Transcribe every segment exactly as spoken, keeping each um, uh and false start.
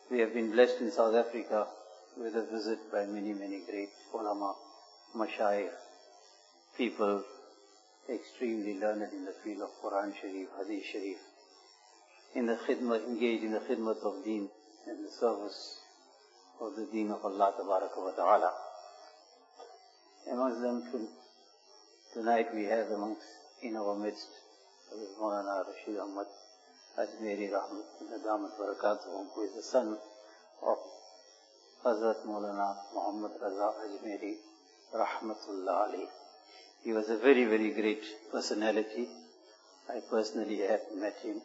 We have been blessed in South Africa with a visit by many, many great ulama, mashayikh, people extremely learned in the field of Quran Sharif, Hadith Sharif, in the khidmat, engaged in the khidmat of deen and the service of the deen of Allah Tabaraka wa Ta'ala. Amongst them tonight we have amongst, in our midst, Maulana Rashid Ahmad Ajmeri Rahmat Barakatuh, who is the son of Hazrat Maulana Muhammad Raza Ajmeri Rahmatullah Ali. He was a very, very great personality. I personally had met him,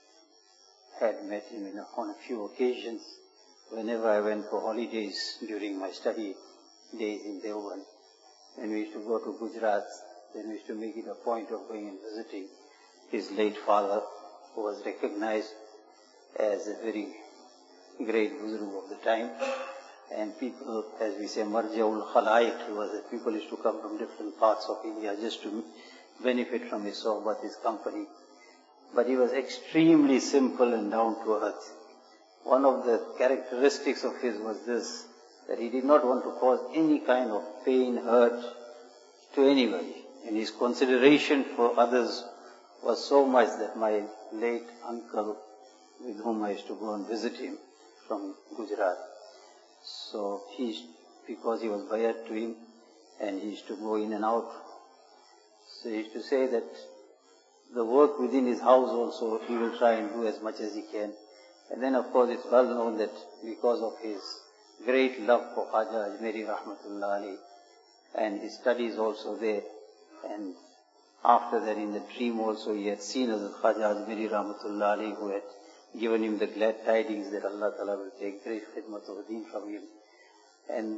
had met him in a, on a few occasions whenever I went for holidays during my study days in Deoban. When we used to go to Gujarat, then we used to make it a point of going and visiting his late father, who was recognized as a very great Buzurg of the time. And people, as we say, Marjaul Khalaiq, he was that people used to come from different parts of India just to benefit from his sohbat, his company. But he was extremely simple and down to earth. One of the characteristics of his was this, that he did not want to cause any kind of pain, hurt to anybody. And his consideration for others was so much that my late uncle, with whom I used to go and visit him from Gujarat, so he, because he was bayat to him, and he used to go in and out, so he used to say that the work within his house also he will try and do as much as he can. And then of course it's well known that because of his great love for Khaja Ajmeri Rahmatullah Ali, and his studies also there, and after that in the dream also he had seen Hazrat Khaja Ajmeri Rahmatullah Ali, who had given him the glad tidings that Allah Ta'ala will take great khidmat of deen from him. And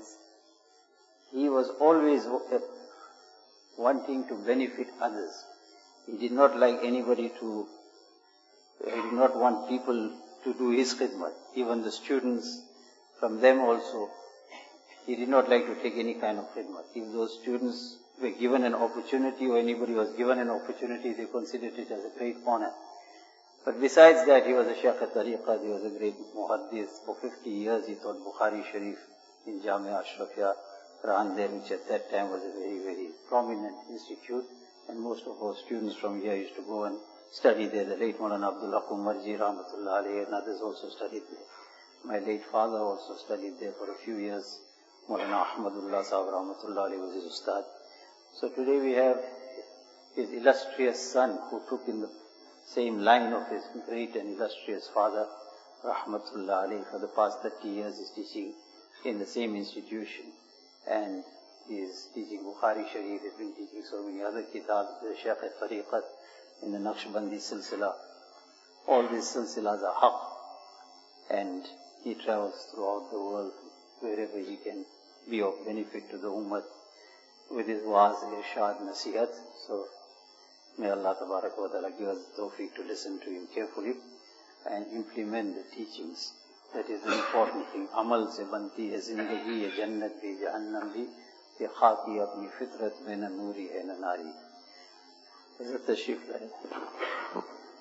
he was always wanting to benefit others. He did not like anybody to, he did not want people to do his khidmat. Even the students, from them also, he did not like to take any kind of khidmat. If those students were given an opportunity, or anybody was given an opportunity, they considered it as a great honor. But besides that, he was a Shaykh al-Tariqat, he was a great muhaddith. For fifty years he taught Bukhari Sharif in Jamia Ashrafia, Randeh, which at that time was a very, very prominent institute. And most of our students from here used to go and study there. The late Maulana Abdul Hakim Marji Rahmatullah Alayhi and others also studied there. My late father also studied there for a few years. Maulana Ahmadullah Sahib Rahmatullah Alayhi was his ustad. So today we have his illustrious son, who took in the same line of his great and illustrious father, Rahmatullah Alayhi. For the past thirty years is teaching in the same institution, and he is teaching Bukhari Sharif, he has been teaching so many other kitabs, the Shaykh al-Tariqat, in the Naqshbandi Silsila. All these silsilas are haq, and he travels throughout the world wherever he can be of benefit to the ummah with his wa'az, irshad, nasihat. So may Allah Tabaraka wa Ta'ala give us the tawfiq to listen to him carefully and implement the teachings. That is the important thing. Amal se banti hai zindagi, ye jannat bhi, jahannam bhi, ye khaki apni fitrat mein na noori hai na nari. Hazrat Tashrif laye.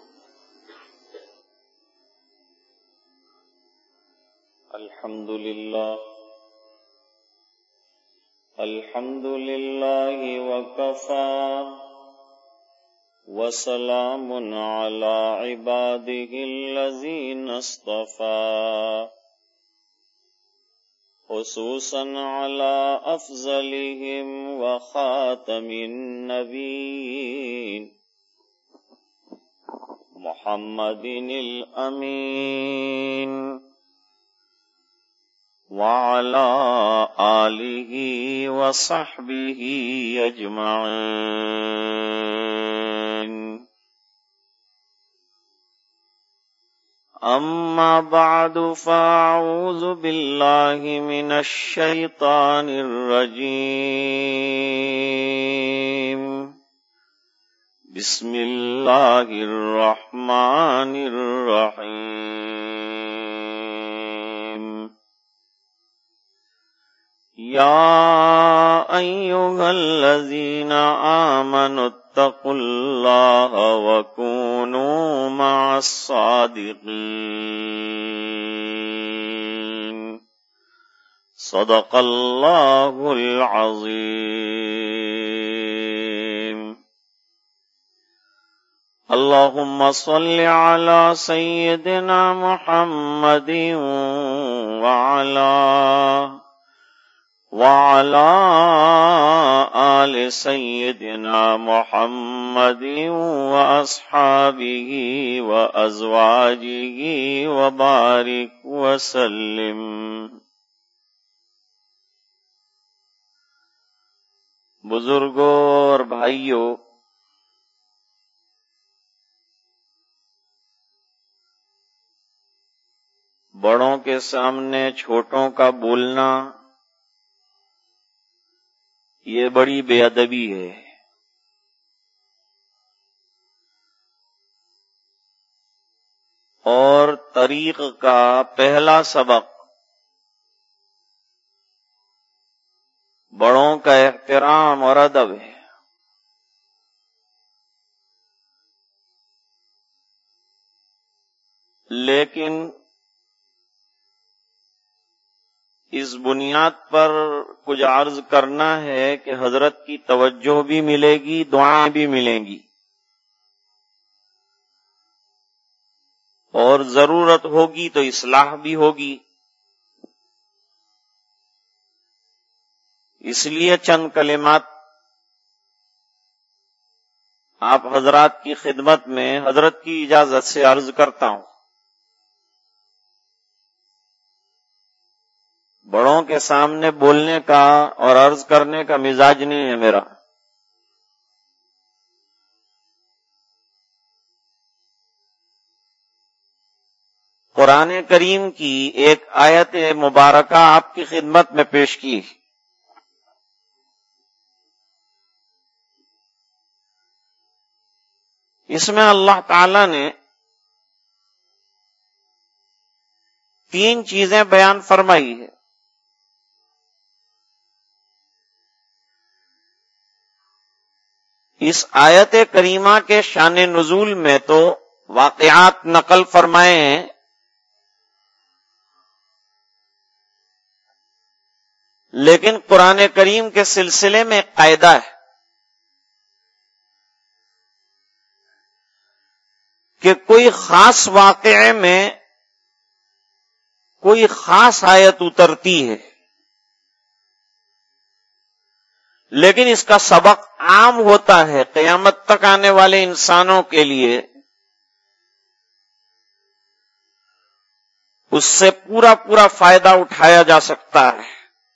Alhamdulillah. Alhamdulillahi wa kafa. وسلام على عباده الذين اصطفى خصوصا على أفضلهم وخاتم النبيين محمد الأمين وعلى آله وصحبه أجمعين. أما بعد فأعوذ بالله من الشيطان الرجيم. بسم الله الرحمن الرحيم. يا أيها الذين آمنوا اتقوا الله وكونوا مع الصادقين. صدق اللہ العظیم. اللهم صل على سيدنا محمد وعلى وعلى آل سيدنا محمد وأصحابه وأزواجه وبارك وسلم. بزرگوں اور بھائیوں، بڑوں کے سامنے چھوٹوں کا بولنا یہ بڑی بے ادبی ہے. اور طریق کا پہلا سبق بڑوں کا احترام اور ادب ہے. لیکن اس بنیاد پر کچھ عرض کرنا ہے کہ حضرت کی توجہ بھی ملے گی، دعائیں بھی ملیں گی، اور ضرورت ہوگی تو اصلاح بھی ہوگی. اس لیے چند کلمات آپ حضرات کی خدمت میں حضرت کی اجازت سے عرض کرتا ہوں. بڑوں کے سامنے بولنے کا اور عرض کرنے کا مزاج نہیں ہے میرا. قرآن کریم کی ایک آیت مبارکہ آپ کی خدمت میں پیش کی. اس میں اللہ تعالی نے تین چیزیں بیان فرمائی ہے. اس آیت کریمہ کے شان نزول میں تو واقعات نقل فرمائے ہیں، لیکن قرآن کریم کے سلسلے میں ایک قاعدہ ہے کہ کوئی خاص واقعے میں کوئی خاص آیت اترتی ہے، لیکن اس کا سبق عام ہوتا ہے قیامت تک آنے والے انسانوں کے لیے. اس سے پورا پورا فائدہ اٹھایا جا سکتا ہے،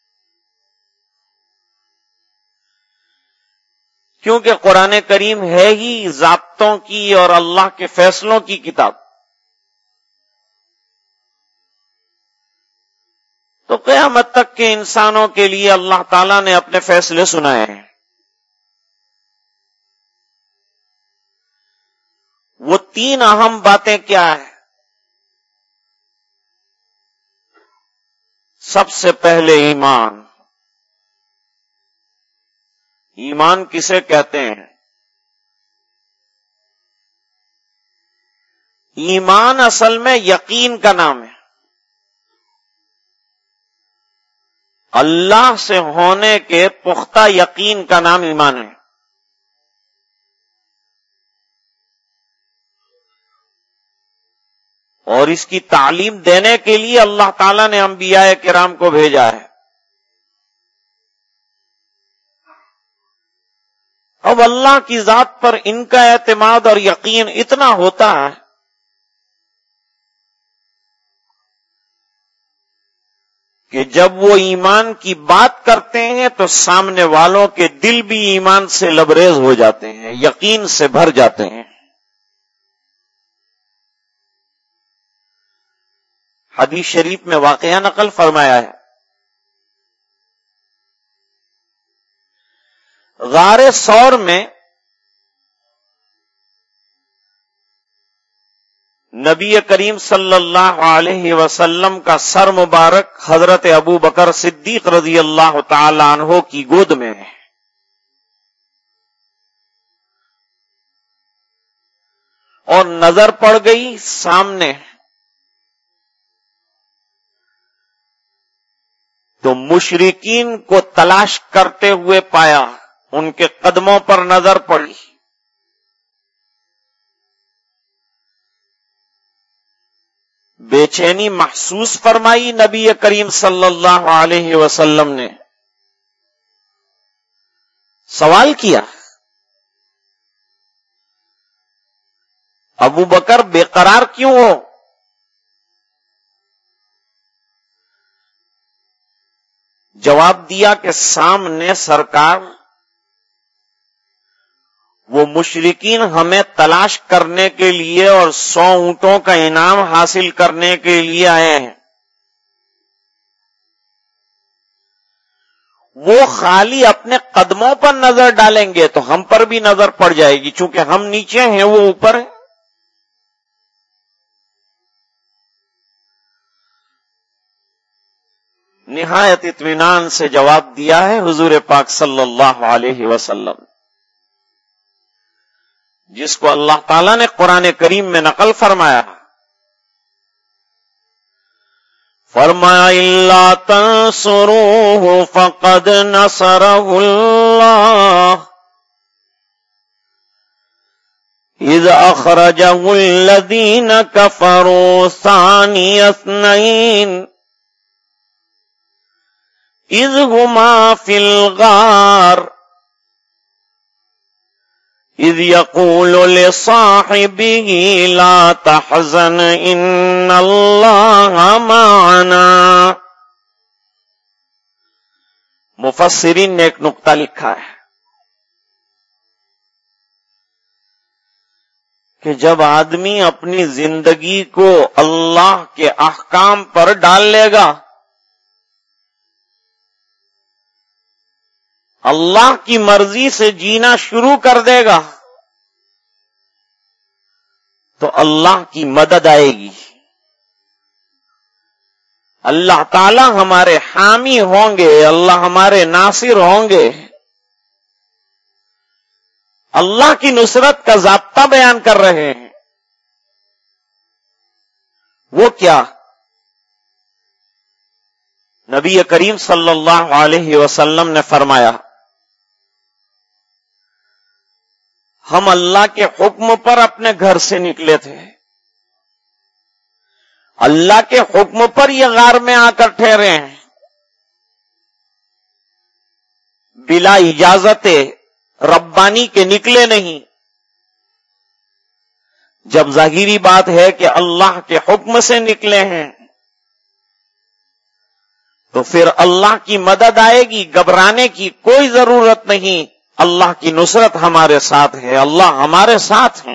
کیونکہ قرآن کریم ہے ہی ضابطوں کی اور اللہ کے فیصلوں کی کتاب. تو قیامت تک کے انسانوں کے لیے اللہ تعالیٰ نے اپنے فیصلے سنائے ہیں. وہ تین اہم باتیں کیا ہیں؟ سب سے پہلے ایمان. ایمان کسے کہتے ہیں؟ ایمان اصل میں یقین کا نام ہے. اللہ سے ہونے کے پختہ یقین کا نام ایمان ہے. اور اس کی تعلیم دینے کے لیے اللہ تعالیٰ نے انبیاء کرام کو بھیجا ہے. اب اللہ کی ذات پر ان کا اعتماد اور یقین اتنا ہوتا ہے کہ جب وہ ایمان کی بات کرتے ہیں تو سامنے والوں کے دل بھی ایمان سے لبریز ہو جاتے ہیں، یقین سے بھر جاتے ہیں. حدیث شریف میں واقعہ نقل فرمایا ہے، غار ثور میں نبی کریم صلی اللہ علیہ وسلم کا سر مبارک حضرت ابو بکر صدیق رضی اللہ تعالی عنہ کی گود میں ہے. اور نظر پڑ گئی سامنے تو مشرکین کو تلاش کرتے ہوئے پایا، ان کے قدموں پر نظر پڑی، بے چینی محسوس فرمائی نبی کریم صلی اللہ علیہ وسلم نے، سوال کیا، ابو بکر بے قرار کیوں ہو؟ جواب دیا کہ سامنے سرکار وہ مشرکین ہمیں تلاش کرنے کے لیے اور سو اونٹوں کا انعام حاصل کرنے کے لیے آئے ہیں، وہ خالی اپنے قدموں پر نظر ڈالیں گے تو ہم پر بھی نظر پڑ جائے گی، چونکہ ہم نیچے ہیں وہ اوپر ہیں۔ نہایت اطمینان سے جواب دیا ہے حضور پاک صلی اللہ علیہ وسلم، جس کو اللہ تعالیٰ نے قرآن کریم میں نقل فرمایا، فرمایا الا تنصروه فقد نصره اللہ اذ اخرجه الذین کفروا ثانی اثنین اذ هما فی الغار اذ یقول لصاحبه لا تحزن ان اللہ معنا۔ مفسرین نے ایک نقطہ لکھا ہے کہ جب آدمی اپنی زندگی کو اللہ کے احکام پر ڈال لے گا، اللہ کی مرضی سے جینا شروع کر دے گا، تو اللہ کی مدد آئے گی، اللہ تعالی ہمارے حامی ہوں گے، اللہ ہمارے ناصر ہوں گے۔ اللہ کی نصرت کا ضابطہ بیان کر رہے ہیں، وہ کیا؟ نبی کریم صلی اللہ علیہ وسلم نے فرمایا، ہم اللہ کے حکم پر اپنے گھر سے نکلے تھے، اللہ کے حکم پر یہ غار میں آ کر ٹھہرے ہیں، بلا اجازت ربانی کے نکلے نہیں۔ جب ظاہری بات ہے کہ اللہ کے حکم سے نکلے ہیں تو پھر اللہ کی مدد آئے گی، گھبرانے کی کوئی ضرورت نہیں، اللہ کی نصرت ہمارے ساتھ ہے، اللہ ہمارے ساتھ ہیں۔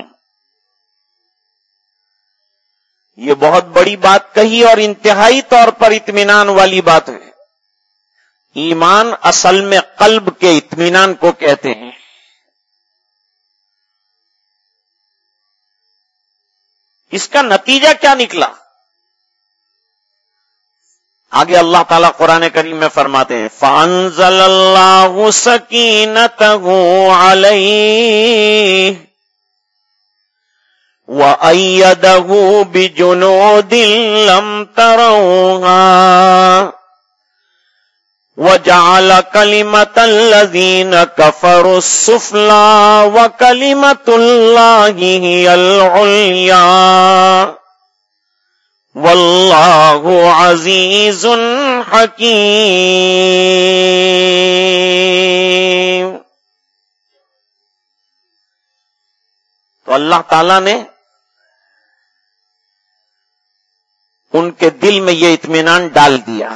یہ بہت بڑی بات کہی اور انتہائی طور پر اطمینان والی بات ہے۔ ایمان اصل میں قلب کے اطمینان کو کہتے ہیں۔ اس کا نتیجہ کیا نکلا؟ آگے اللہ تعالیٰ قرآن کریم میں فرماتے ہیں فَأَنزَلَ اللَّهُ سَكِينَتَهُ عَلَيْهِ وَأَيَّدَهُ بِجُنُودٍ لَّمْ تَرَوْهَا وَجَعَلَ كَلِمَةَ الَّذِينَ كَفَرُوا السُّفْلَىٰ وَكَلِمَةُ اللَّهِ هِيَ الْعُلْيَا واللہ عزیز حکیم۔ تو اللہ تعالی نے ان کے دل میں یہ اطمینان ڈال دیا،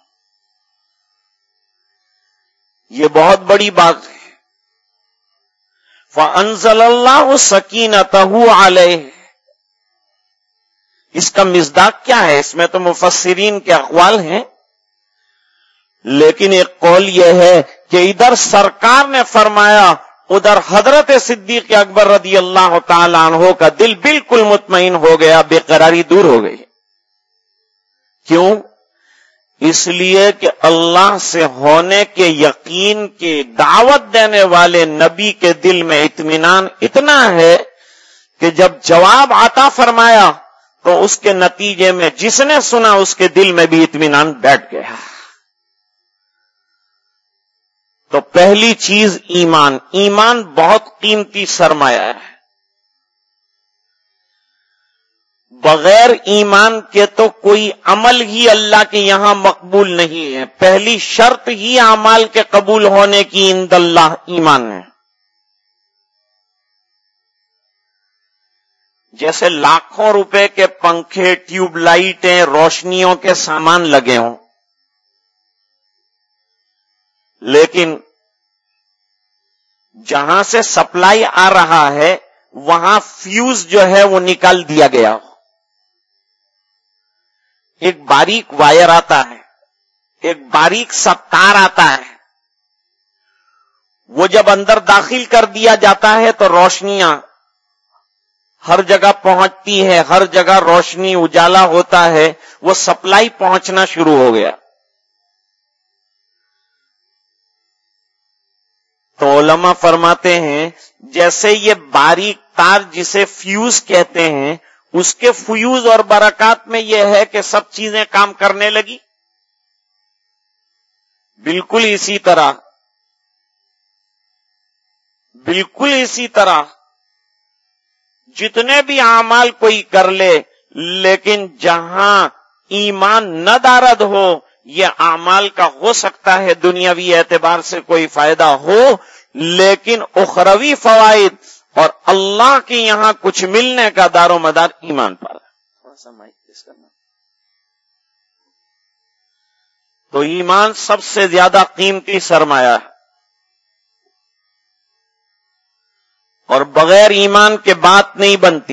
یہ بہت بڑی بات ہے۔ فَأَنزَلَ اللَّهُ سَكِينَتَهُ عَلَيْهِ، اس کا مصداق کیا ہے؟ اس میں تو مفسرین کے اقوال ہیں، لیکن ایک قول یہ ہے کہ ادھر سرکار نے فرمایا، ادھر حضرت صدیق اکبر رضی اللہ تعالی عنہ کا دل بالکل مطمئن ہو گیا، بے قراری دور ہو گئی۔ کیوں؟ اس لیے کہ اللہ سے ہونے کے یقین کی دعوت دینے والے نبی کے دل میں اطمینان اتنا ہے کہ جب جواب عطا فرمایا تو اس کے نتیجے میں جس نے سنا اس کے دل میں بھی اطمینان بیٹھ گیا۔ تو پہلی چیز ایمان. ایمان بہت قیمتی سرمایہ ہے. بغیر ایمان کے تو کوئی عمل ہی اللہ کے یہاں مقبول نہیں ہے. پہلی شرط ہی اعمال کے قبول ہونے کی عند اللہ ایمان ہے. جیسے لاکھوں روپے کے پنکھے، ٹیوب لائٹیں، روشنیوں کے سامان لگے ہوں، لیکن جہاں سے سپلائی آ رہا ہے وہاں فیوز جو ہے وہ نکال دیا گیا ہو. ایک باریک وائر آتا ہے، ایک باریک سا تار آتا ہے، وہ جب اندر داخل کر دیا جاتا ہے تو روشنیاں ہر جگہ پہنچتی ہے، ہر جگہ روشنی اجالا ہوتا ہے، وہ سپلائی پہنچنا شروع ہو گیا. تو علماء فرماتے ہیں جیسے یہ باریک تار جسے فیوز کہتے ہیں، اس کے فیوز اور برکات میں یہ ہے کہ سب چیزیں کام کرنے لگی. بالکل اسی طرح بالکل اسی طرح جتنے بھی اعمال کوئی کر لے، لیکن جہاں ایمان نہ دارد ہو، یہ اعمال کا ہو سکتا ہے دنیاوی اعتبار سے کوئی فائدہ ہو، لیکن اخروی فوائد اور اللہ کے یہاں کچھ ملنے کا دار و مدار ایمان پر ہے. تھوڑا سا مائک تیز کرنا. تو ایمان سب سے زیادہ قیمتی سرمایہ ہے، اور بغیر ایمان کے بات نہیں بنتی.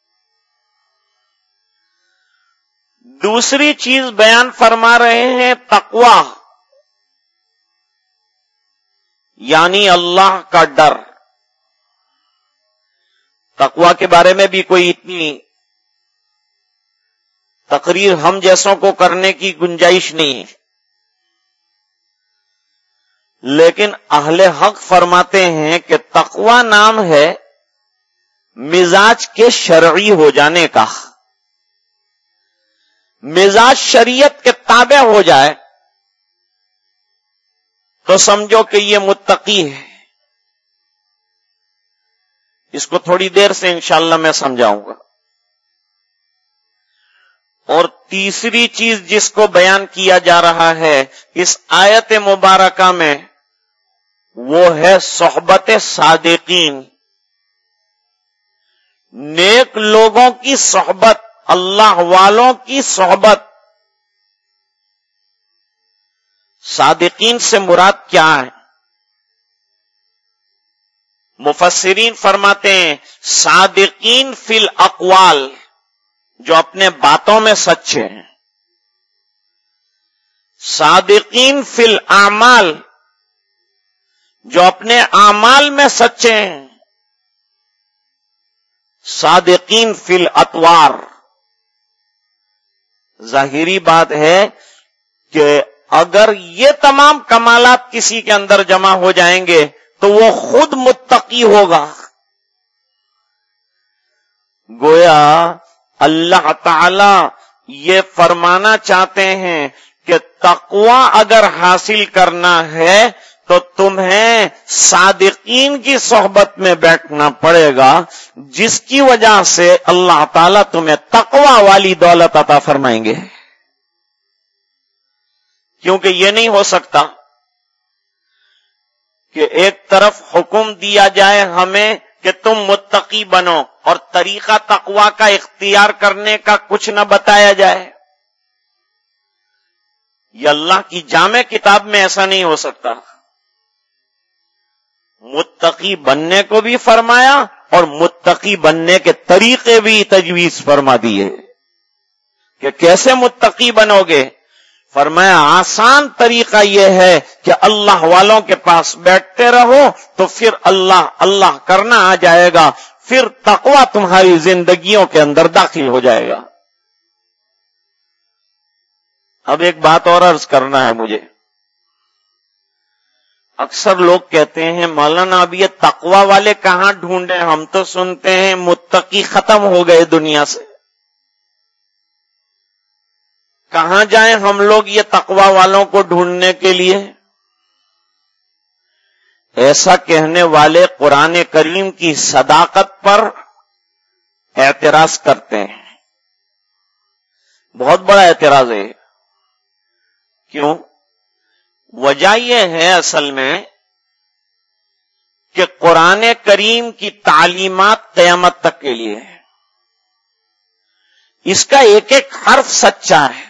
دوسری چیز بیان فرما رہے ہیں تقوی، یعنی اللہ کا ڈر. تقوی کے بارے میں بھی کوئی اتنی تقریر ہم جیسوں کو کرنے کی گنجائش نہیں ہے، لیکن اہل حق فرماتے ہیں کہ تقوی نام ہے مزاج کے شرعی ہو جانے کا. مزاج شریعت کے تابع ہو جائے تو سمجھو کہ یہ متقی ہے. اس کو تھوڑی دیر سے انشاءاللہ میں سمجھاؤں گا. اور تیسری چیز جس کو بیان کیا جا رہا ہے اس آیت مبارکہ میں، وہ ہے صحبت صادقین. نیک لوگوں کی صحبت، اللہ والوں کی صحبت. صادقین سے مراد کیا ہے؟ مفسرین فرماتے ہیں صادقین فی الاقوال، جو اپنے باتوں میں سچے ہیں. صادقین فی الاعمال، جو اپنے اعمال میں سچے ہیں. صادقین فی الاطوار، ظاہری بات ہے کہ اگر یہ تمام کمالات کسی کے اندر جمع ہو جائیں گے تو وہ خود متقی ہوگا. گویا اللہ تعالی یہ فرمانا چاہتے ہیں کہ تقوی اگر حاصل کرنا ہے تو تمہیں صادقین کی صحبت میں بیٹھنا پڑے گا، جس کی وجہ سے اللہ تعالیٰ تمہیں تقوی والی دولت عطا فرمائیں گے. کیونکہ یہ نہیں ہو سکتا کہ ایک طرف حکم دیا جائے ہمیں کہ تم متقی بنو اور طریقہ تقوی کا اختیار کرنے کا کچھ نہ بتایا جائے. یہ اللہ کی جامع کتاب میں ایسا نہیں ہو سکتا. متقی بننے کو بھی فرمایا اور متقی بننے کے طریقے بھی تجویز فرما دیے کہ کیسے متقی بنو گے. فرمایا آسان طریقہ یہ ہے کہ اللہ والوں کے پاس بیٹھتے رہو تو پھر اللہ اللہ کرنا آ جائے گا، پھر تقوی تمہاری زندگیوں کے اندر داخل ہو جائے گا. اب ایک بات اور عرض کرنا ہے مجھے. اکثر لوگ کہتے ہیں مولانا اب یہ تقوی والے کہاں ڈھونڈیں، ہم تو سنتے ہیں متقی ختم ہو گئے دنیا سے. کہاں جائیں ہم لوگ یہ تقوی والوں کو ڈھونڈنے کے لیے؟ ایسا کہنے والے قرآن کریم کی صداقت پر اعتراض کرتے ہیں. بہت بڑا اعتراض ہے. کیوں؟ وجہ یہ ہے اصل میں کہ قرآن کریم کی تعلیمات قیامت تک کے لیے ہے. اس کا ایک ایک حرف سچا ہے.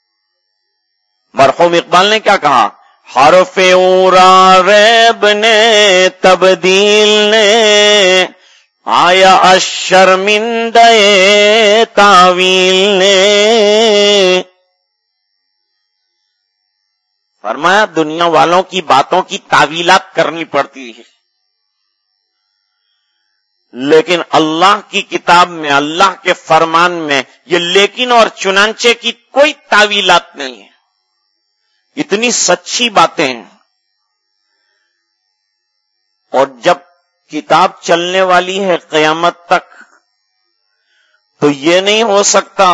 مرحوم اقبال نے کیا کہا؟ حرف اورا ریب نے تبدیل نے آیا اشرمندہ تاویل نے. فرمایا دنیا والوں کی باتوں کی تعویلات کرنی پڑتی ہے، لیکن اللہ کی کتاب میں، اللہ کے فرمان میں یہ لیکن اور چنانچہ کی کوئی تعویلات نہیں ہے. اتنی سچی باتیں ہیں. اور جب کتاب چلنے والی ہے قیامت تک تو یہ نہیں ہو سکتا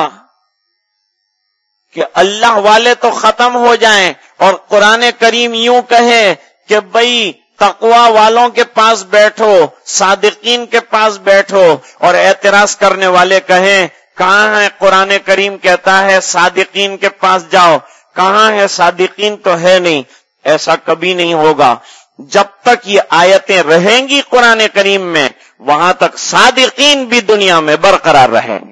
کہ اللہ والے تو ختم ہو جائیں اور قرآن کریم یوں کہے کہ بھئی تقوی والوں کے پاس بیٹھو، صادقین کے پاس بیٹھو، اور اعتراض کرنے والے کہیں کہاں ہے قرآن کریم کہتا ہے صادقین کے پاس جاؤ، کہاں ہے صادقین تو ہے نہیں. ایسا کبھی نہیں ہوگا. جب تک یہ آیتیں رہیں گی قرآن کریم میں وہاں تک صادقین بھی دنیا میں برقرار رہیں گے،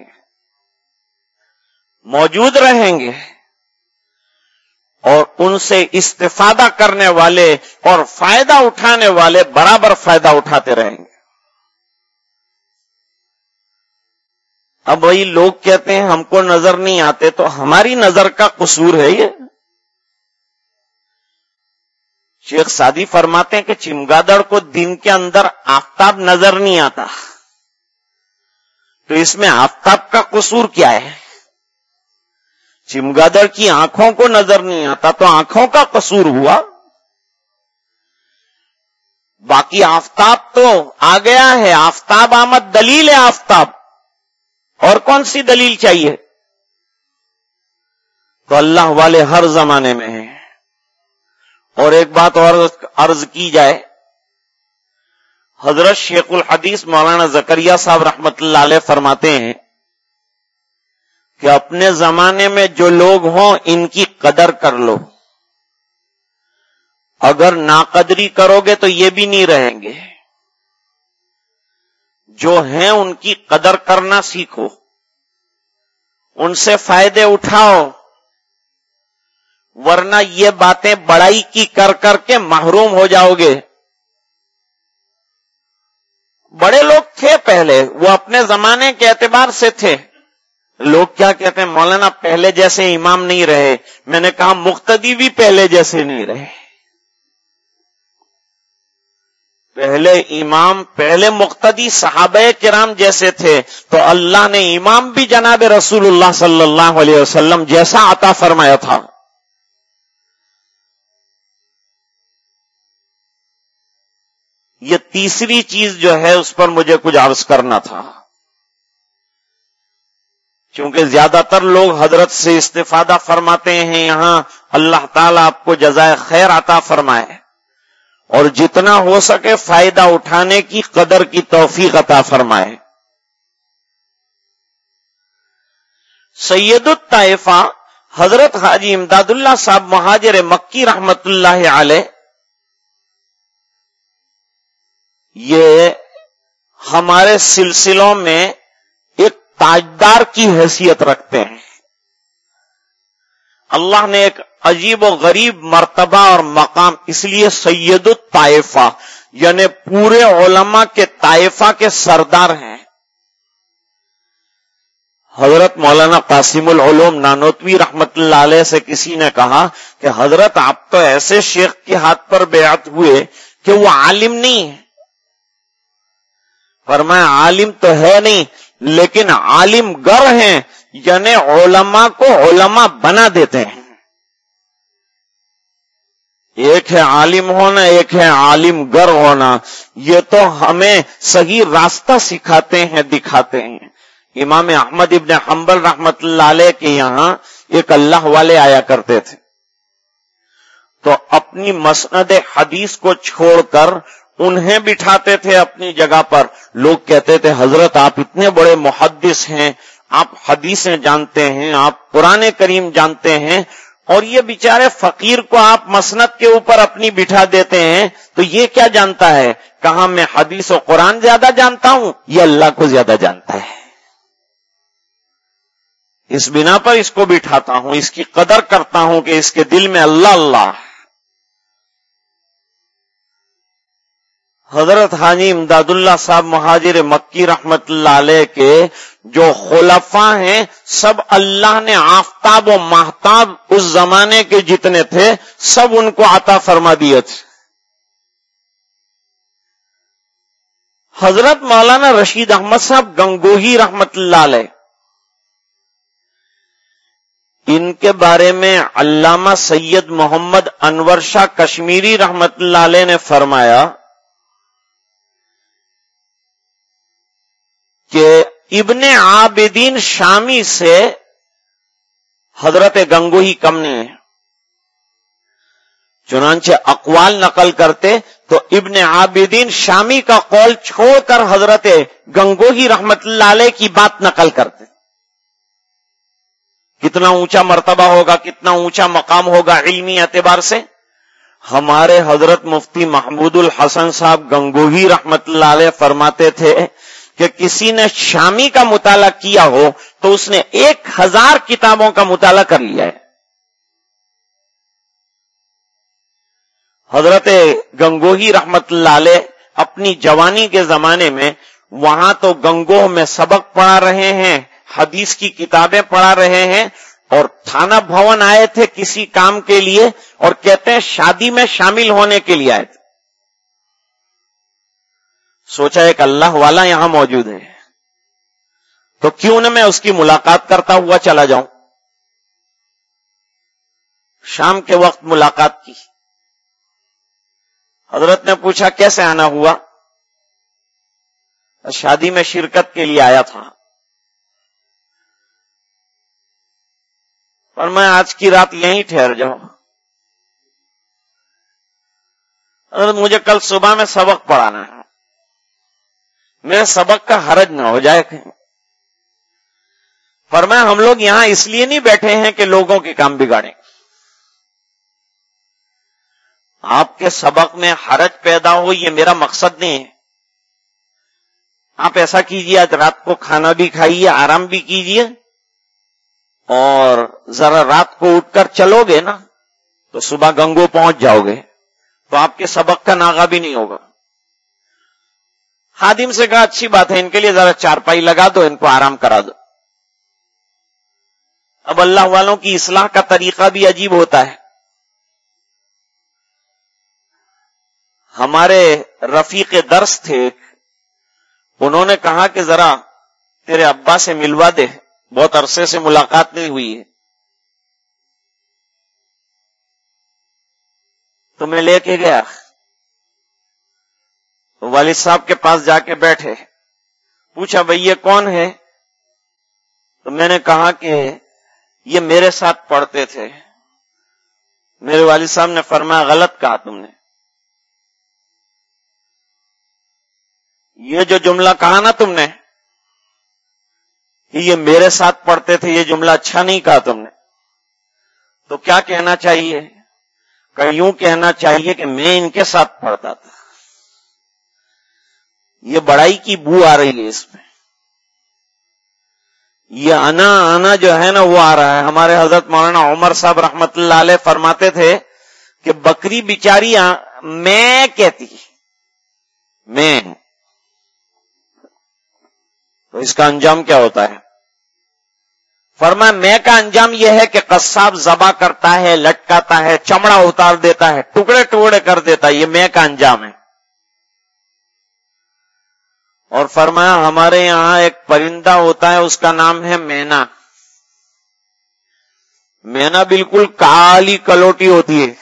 موجود رہیں گے، اور ان سے استفادہ کرنے والے اور فائدہ اٹھانے والے برابر فائدہ اٹھاتے رہیں گے. اب وہی لوگ کہتے ہیں ہم کو نظر نہیں آتے، تو ہماری نظر کا قصور ہے یہ. شیخ سعدی فرماتے ہیں کہ چمگادڑ کو دن کے اندر آفتاب نظر نہیں آتا، تو اس میں آفتاب کا قصور کیا ہے؟ چمگادڑ کی آنکھوں کو نظر نہیں آتا تو آنکھوں کا قصور ہوا. باقی آفتاب تو آ گیا ہے، آفتاب آمد دلیل ہے آفتاب، اور کون سی دلیل چاہیے؟ تو اللہ والے ہر زمانے میں ہیں. اور ایک بات اور عرض کی جائے، حضرت شیخ الحدیث مولانا زکریا صاحب رحمت اللہ علیہ فرماتے ہیں کہ اپنے زمانے میں جو لوگ ہوں ان کی قدر کر لو، اگر ناقدری کرو گے تو یہ بھی نہیں رہیں گے. جو ہیں ان کی قدر کرنا سیکھو، ان سے فائدے اٹھاؤ، ورنہ یہ باتیں بڑائی کی کر کر کے محروم ہو جاؤ گے. بڑے لوگ تھے پہلے، وہ اپنے زمانے کے اعتبار سے تھے. لوگ کیا کہتے ہیں مولانا پہلے جیسے امام نہیں رہے. میں نے کہا مقتدی بھی پہلے جیسے نہیں رہے. پہلے امام، پہلے مقتدی صحابہ کرام جیسے تھے، تو اللہ نے امام بھی جناب رسول اللہ صلی اللہ علیہ وسلم جیسا عطا فرمایا تھا. یہ تیسری چیز جو ہے اس پر مجھے کچھ عرض کرنا تھا، کیونکہ زیادہ تر لوگ حضرت سے استفادہ فرماتے ہیں. یہاں اللہ تعالیٰ آپ کو جزائے خیر عطا فرمائے اور جتنا ہو سکے فائدہ اٹھانے کی قدر کی توفیق عطا فرمائے. سید الطائفہ حضرت حاجی امداد اللہ صاحب مہاجر مکی رحمت اللہ علیہ، یہ ہمارے سلسلوں میں ایک تاجدار کی حیثیت رکھتے ہیں. اللہ نے ایک عجیب و غریب مرتبہ اور مقام، اس لیے سید الطائفہ یعنی پورے علماء کے طائفہ کے سردار ہیں. حضرت مولانا قاسم العلوم نانوتوی رحمت اللہ علیہ سے کسی نے کہا کہ حضرت آپ تو ایسے شیخ کے ہاتھ پر بیعت ہوئے کہ وہ عالم نہیں ہے. فرمایا عالم تو ہے نہیں، لیکن عالم گر ہیں، یعنی علماء کو علماء بنا دیتے ہیں. ایک ہے عالم ہونا، ایک ہے عالم گر ہونا. یہ تو ہمیں صحیح راستہ سکھاتے ہیں، دکھاتے ہیں. امام احمد ابن حنبل رحمت اللہ علیہ کے یہاں ایک اللہ والے آیا کرتے تھے، تو اپنی مسند حدیث کو چھوڑ کر انہیں بٹھاتے تھے اپنی جگہ پر. لوگ کہتے تھے حضرت آپ اتنے بڑے محدث ہیں, آپ حدیثیں جانتے ہیں, آپ قرآن کریم جانتے ہیں, اور یہ بیچارے فقیر کو آپ مسند کے اوپر اپنی بٹھا دیتے ہیں, تو یہ کیا جانتا ہے؟ کہاں میں حدیث و قرآن زیادہ جانتا ہوں, یہ اللہ کو زیادہ جانتا ہے. اس بنا پر اس کو بٹھاتا ہوں, اس کی قدر کرتا ہوں کہ اس کے دل میں اللہ اللہ. حضرت حاجی امداد اللہ صاحب مہاجر مکی رحمت اللہ علیہ کے جو خلفاء ہیں, سب اللہ نے آفتاب و ماہتاب اس زمانے کے جتنے تھے سب ان کو عطا فرما دیے تھے. حضرت مولانا رشید احمد صاحب گنگوہی رحمت اللہ علیہ, ان کے بارے میں علامہ سید محمد انور شاہ کشمیری رحمت اللہ علیہ نے فرمایا کہ ابن عابدین شامی سے حضرت گنگوہی کم نہیں ہے. چنانچہ اقوال نقل کرتے تو ابن عابدین شامی کا قول چھوڑ کر حضرت گنگوہی رحمت اللہ علیہ کی بات نقل کرتے. کتنا اونچا مرتبہ ہوگا, کتنا اونچا مقام ہوگا علمی اعتبار سے. ہمارے حضرت مفتی محمود الحسن صاحب گنگوہی رحمت اللہ علیہ فرماتے تھے کہ کسی نے شامی کا مطالعہ کیا ہو تو اس نے ایک ہزار کتابوں کا مطالعہ کر لیا ہے. حضرت گنگوہی رحمت اللہ علیہ اپنی جوانی کے زمانے میں وہاں تو گنگوہ میں سبق پڑھا رہے ہیں, حدیث کی کتابیں پڑھا رہے ہیں, اور تھانہ بھون آئے تھے کسی کام کے لیے, اور کہتے ہیں شادی میں شامل ہونے کے لیے آئے تھے. سوچا ایک اللہ والا یہاں موجود ہے تو کیوں نہ میں اس کی ملاقات کرتا ہوا چلا جاؤں. شام کے وقت ملاقات کی. حضرت نے پوچھا کیسے آنا ہوا؟ شادی میں شرکت کے لیے آیا تھا. پر میں آج کی رات یہیں ٹھہر جاؤں. حضرت مجھے کل صبح میں سبق پڑھانا ہے, میرے سبق کا حرج نہ ہو جائے. فرمایا ہم لوگ یہاں اس لیے نہیں بیٹھے ہیں کہ لوگوں کے کام بگاڑیں. آپ کے سبق میں حرج پیدا ہو یہ میرا مقصد نہیں ہے. آپ ایسا کیجئے, آج رات کو کھانا بھی کھائیے, آرام بھی کیجئے, اور ذرا رات کو اٹھ کر چلو گے نا تو صبح گنگو پہنچ جاؤ گے, تو آپ کے سبق کا ناغہ بھی نہیں ہوگا. خادم سے کہا اچھی بات ہے, ان کے لیے ذرا چارپائی لگا دو, ان کو آرام کرا دو. اب اللہ والوں کی اصلاح کا طریقہ بھی عجیب ہوتا ہے. ہمارے رفیق درس تھے, انہوں نے کہا کہ ذرا تیرے ابا سے ملوا دے, بہت عرصے سے ملاقات نہیں ہوئی ہے. تو میں لے کے گیا, والد صاحب کے پاس جا کے بیٹھے, پوچھا بھئی یہ کون ہے؟ تو میں نے کہا کہ یہ میرے ساتھ پڑھتے تھے. میرے والد صاحب نے فرمایا غلط کہا تم نے, یہ جو جملہ کہا نا تم نے کہ یہ میرے ساتھ پڑھتے تھے, یہ جملہ اچھا نہیں کہا تم نے. تو کیا کہنا چاہیے؟ کہ یوں کہنا چاہیے کہ میں ان کے ساتھ پڑھتا تھا. یہ بڑائی کی بو آ رہی ہے اس میں, یہ انا انا جو ہے نا وہ آ رہا ہے. ہمارے حضرت مولانا عمر صاحب رحمت اللہ علیہ فرماتے تھے کہ بکری بیچاری میں کہتی, میں, تو اس کا انجام کیا ہوتا ہے؟ فرمایا میں کا انجام یہ ہے کہ قصاب ذبح کرتا ہے, لٹکاتا ہے, چمڑا اتار دیتا ہے, ٹکڑے ٹکڑے کر دیتا ہے, یہ میں کا انجام ہے. اور فرمایا ہمارے یہاں ایک پرندہ ہوتا ہے, اس کا نام ہے مینا. مینا بالکل کالی کلوٹی ہوتی ہے,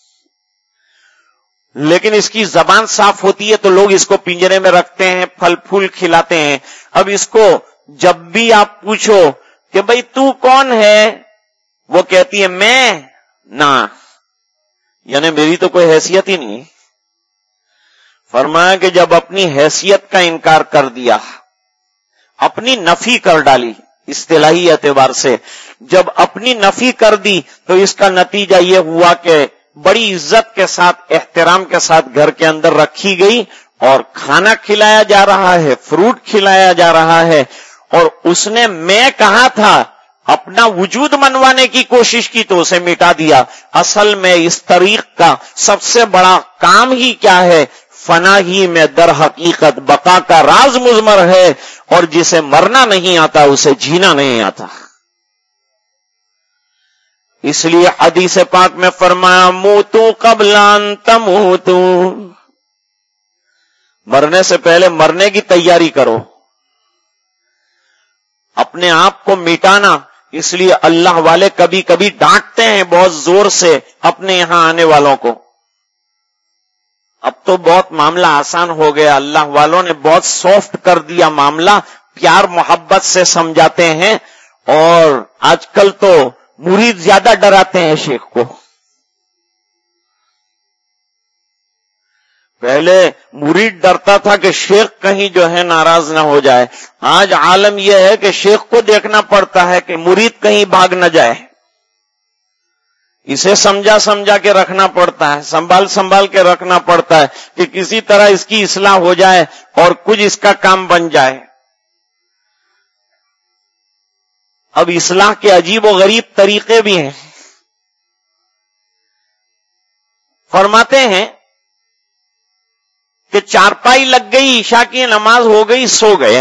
لیکن اس کی زبان صاف ہوتی ہے, تو لوگ اس کو پنجرے میں رکھتے ہیں, پھل پھول کھلاتے ہیں. اب اس کو جب بھی آپ پوچھو کہ بھئی تو کون ہے, وہ کہتی ہے میں, نہ یعنی میری تو کوئی حیثیت ہی نہیں. فرمایا کہ جب اپنی حیثیت کا انکار کر دیا، اپنی نفی کر ڈالی، اصطلاحی اعتبار سے جب اپنی نفی کر دی تو اس کا نتیجہ یہ ہوا کہ بڑی عزت کے ساتھ، احترام کے ساتھ گھر کے اندر رکھی گئی اور کھانا کھلایا جا رہا ہے، فروٹ کھلایا جا رہا ہے. اور اس نے میں کہا تھا اپنا وجود منوانے کی کوشش کی تو اسے مٹا دیا. اصل میں اس طریق کا سب سے بڑا کام ہی کیا ہے؟ فنا ہی میں در حقیقت بقا کا راز مضمر ہے، اور جسے مرنا نہیں آتا اسے جینا نہیں آتا. اس لیے حدیث پاک میں فرمایا موتو قبل ان تموتو، مرنے سے پہلے مرنے کی تیاری کرو. اپنے آپ کو مٹانا، اس لیے اللہ والے کبھی کبھی ڈانٹتے ہیں بہت زور سے اپنے یہاں آنے والوں کو. اب تو بہت معاملہ آسان ہو گیا، اللہ والوں نے بہت سافٹ کر دیا معاملہ، پیار محبت سے سمجھاتے ہیں. اور آج کل تو مرید زیادہ ڈراتے ہیں شیخ کو. پہلے مرید ڈرتا تھا کہ شیخ کہیں جو ہے ناراض نہ ہو جائے. آج عالم یہ ہے کہ شیخ کو دیکھنا پڑتا ہے کہ مرید کہیں بھاگ نہ جائے. اسے سمجھا سمجھا کے رکھنا پڑتا ہے، سنبھال سنبھال کے رکھنا پڑتا ہے کہ کسی طرح اس کی اصلاح ہو جائے اور کچھ اس کا کام بن جائے. اب اصلاح کے عجیب و غریب طریقے بھی ہیں. فرماتے ہیں کہ چارپائی لگ گئی، عشاء کی نماز ہو گئی، سو گئے.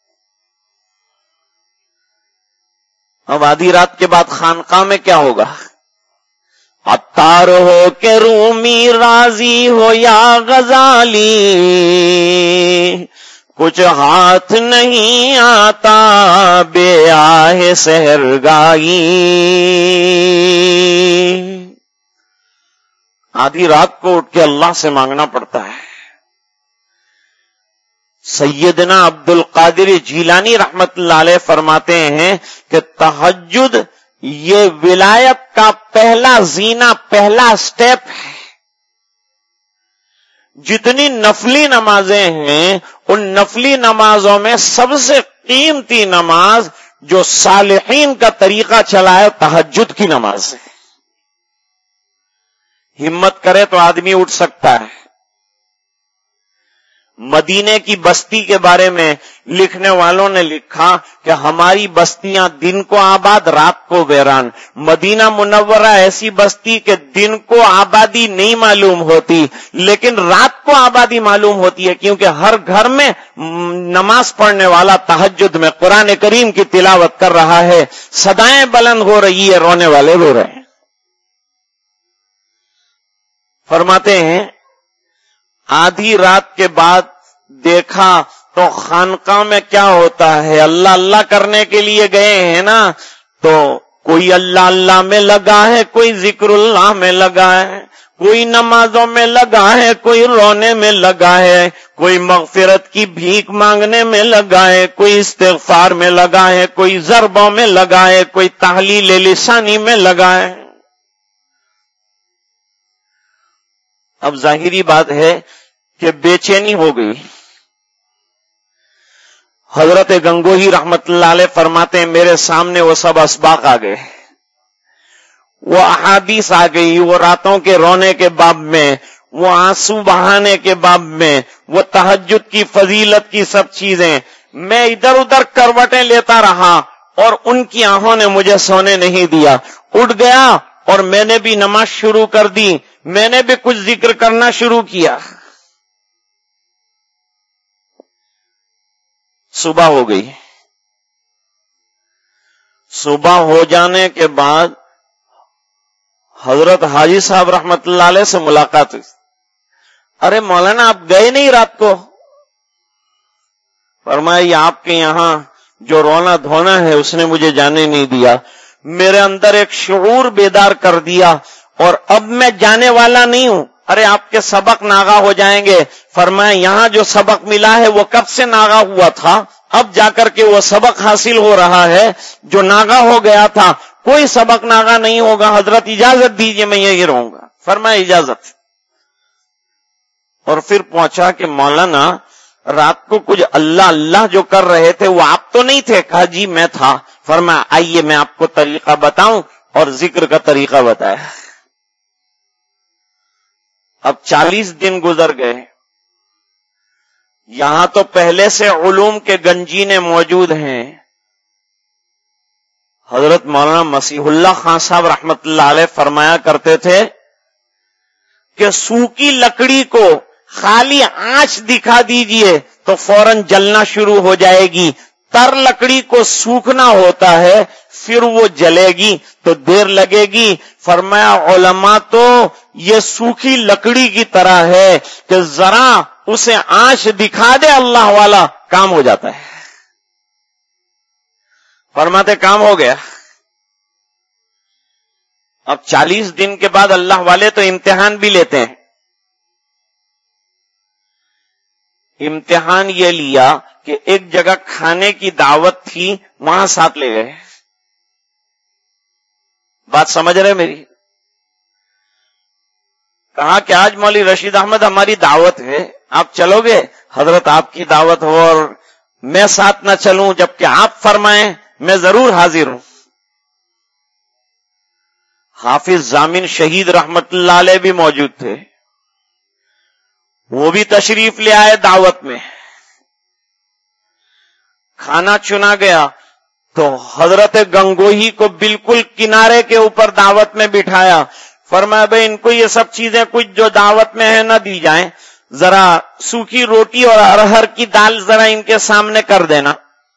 اب آدھی رات کے بعد خانقاہ میں کیا ہوگا؟ عطار ہو کہ رومی راضی ہو یا غزالی، کچھ ہاتھ نہیں آتا بے آہ سحرگائی. آدھی رات کو اٹھ کے اللہ سے مانگنا پڑتا ہے. سیدنا عبد القادر جیلانی رحمت اللہ علیہ فرماتے ہیں کہ تہجد یہ ولایت کا پہلا زینہ، پہلا سٹیپ ہے. جتنی نفلی نمازیں ہیں ان نفلی نمازوں میں سب سے قیمتی نماز جو صالحین کا طریقہ چلا ہے تہجد کی نماز ہے. ہمت کرے تو آدمی اٹھ سکتا ہے. مدینے کی بستی کے بارے میں لکھنے والوں نے لکھا کہ ہماری بستیاں دن کو آباد رات کو ویران. مدینہ منورہ ایسی بستی کہ دن کو آبادی نہیں معلوم ہوتی لیکن رات کو آبادی معلوم ہوتی ہے، کیونکہ ہر گھر میں نماز پڑھنے والا تہجد میں قرآن کریم کی تلاوت کر رہا ہے، صدائیں بلند ہو رہی ہے، رونے والے رو رہے ہیں. فرماتے ہیں آدھی رات کے بعد دیکھا تو خانقاہ میں کیا ہوتا ہے. اللہ اللہ کرنے کے لیے گئے ہیں نا، تو کوئی اللہ اللہ میں لگا ہے، کوئی ذکر اللہ میں لگا ہے، کوئی نمازوں میں لگا ہے، کوئی رونے میں لگا ہے، کوئی مغفرت کی بھیک مانگنے میں لگا ہے، کوئی استغفار میں لگا ہے، کوئی ضربوں میں لگا ہے، کوئی تحلیل لسانی میں لگا ہے. اب ظاہری بات ہے کہ بے چینی ہو گئی. حضرت گنگوہی رحمت اللہ علیہ فرماتے ہیں میرے سامنے وہ سب اسباق آ گئے، وہ احادیث آ گئی، وہ راتوں کے رونے کے باب میں، وہ آنسو بہانے کے باب میں، وہ تہجد کی فضیلت کی سب چیزیں. میں ادھر ادھر کروٹیں لیتا رہا اور ان کی آنکھوں نے مجھے سونے نہیں دیا. اٹھ گیا اور میں نے بھی نماز شروع کر دی، میں نے بھی کچھ ذکر کرنا شروع کیا. صبح ہو گئی. صبح ہو جانے کے بعد حضرت حاجی صاحب رحمت اللہ علیہ سے ملاقات ہوئی. ارے مولانا آپ گئے نہیں رات کو؟ فرمایا یہ آپ کے یہاں جو رونا دھونا ہے اس نے مجھے جانے نہیں دیا. میرے اندر ایک شعور بیدار کر دیا اور اب میں جانے والا نہیں ہوں. ارے آپ کے سبق ناغا ہو جائیں گے. فرمایا یہاں جو سبق ملا ہے وہ کب سے ناغا ہوا تھا، اب جا کر کے وہ سبق حاصل ہو رہا ہے جو ناغا ہو گیا تھا. کوئی سبق ناغا نہیں ہوگا، حضرت اجازت دیجئے میں یہی رہوں گا. فرمایا اجازت. اور پھر پہنچا کہ مولانا رات کو کچھ اللہ اللہ جو کر رہے تھے وہ آپ تو نہیں تھے؟ کہا جی میں تھا. فرمایا آئیے میں آپ کو طریقہ بتاؤں، اور ذکر کا طریقہ بتایا. اب چالیس دن گزر گئے. یہاں تو پہلے سے علوم کے گنجینے موجود ہیں. حضرت مولانا مسیح اللہ خان صاحب رحمت اللہ علیہ فرمایا کرتے تھے کہ سوکھی لکڑی کو خالی آنچ دکھا دیجئے تو فوراً جلنا شروع ہو جائے گی. تر لکڑی کو سوکھنا ہوتا ہے پھر وہ جلے گی تو دیر لگے گی. فرمایا علماء تو یہ سوکھی لکڑی کی طرح ہے کہ ذرا اسے آنچ دکھا دے اللہ والا کام ہو جاتا ہے. فرماتے کام ہو گیا. اب چالیس دن کے بعد اللہ والے تو امتحان بھی لیتے ہیں. امتحان یہ لیا کہ ایک جگہ کھانے کی دعوت تھی، وہاں ساتھ لے گئے. بات سمجھ رہے میری؟ کہا کہ آج مولوی رشید احمد ہماری دعوت ہے، آپ چلو گے؟ حضرت آپ کی دعوت ہو اور میں ساتھ نہ چلوں جبکہ آپ فرمائیں، میں ضرور حاضر ہوں. حافظ ضامن شہید رحمت اللہ علیہ بھی موجود تھے، وہ بھی تشریف لے آئے دعوت میں. کھانا چنا گیا تو حضرت گنگوہی کو بالکل کنارے کے اوپر دعوت میں بٹھایا. فرمایا بھئی ان کو یہ سب چیزیں کچھ جو دعوت میں ہے نہ دی جائیں، ذرا سوکھی روٹی اور ارہر کی دال ذرا ان کے سامنے کر دینا.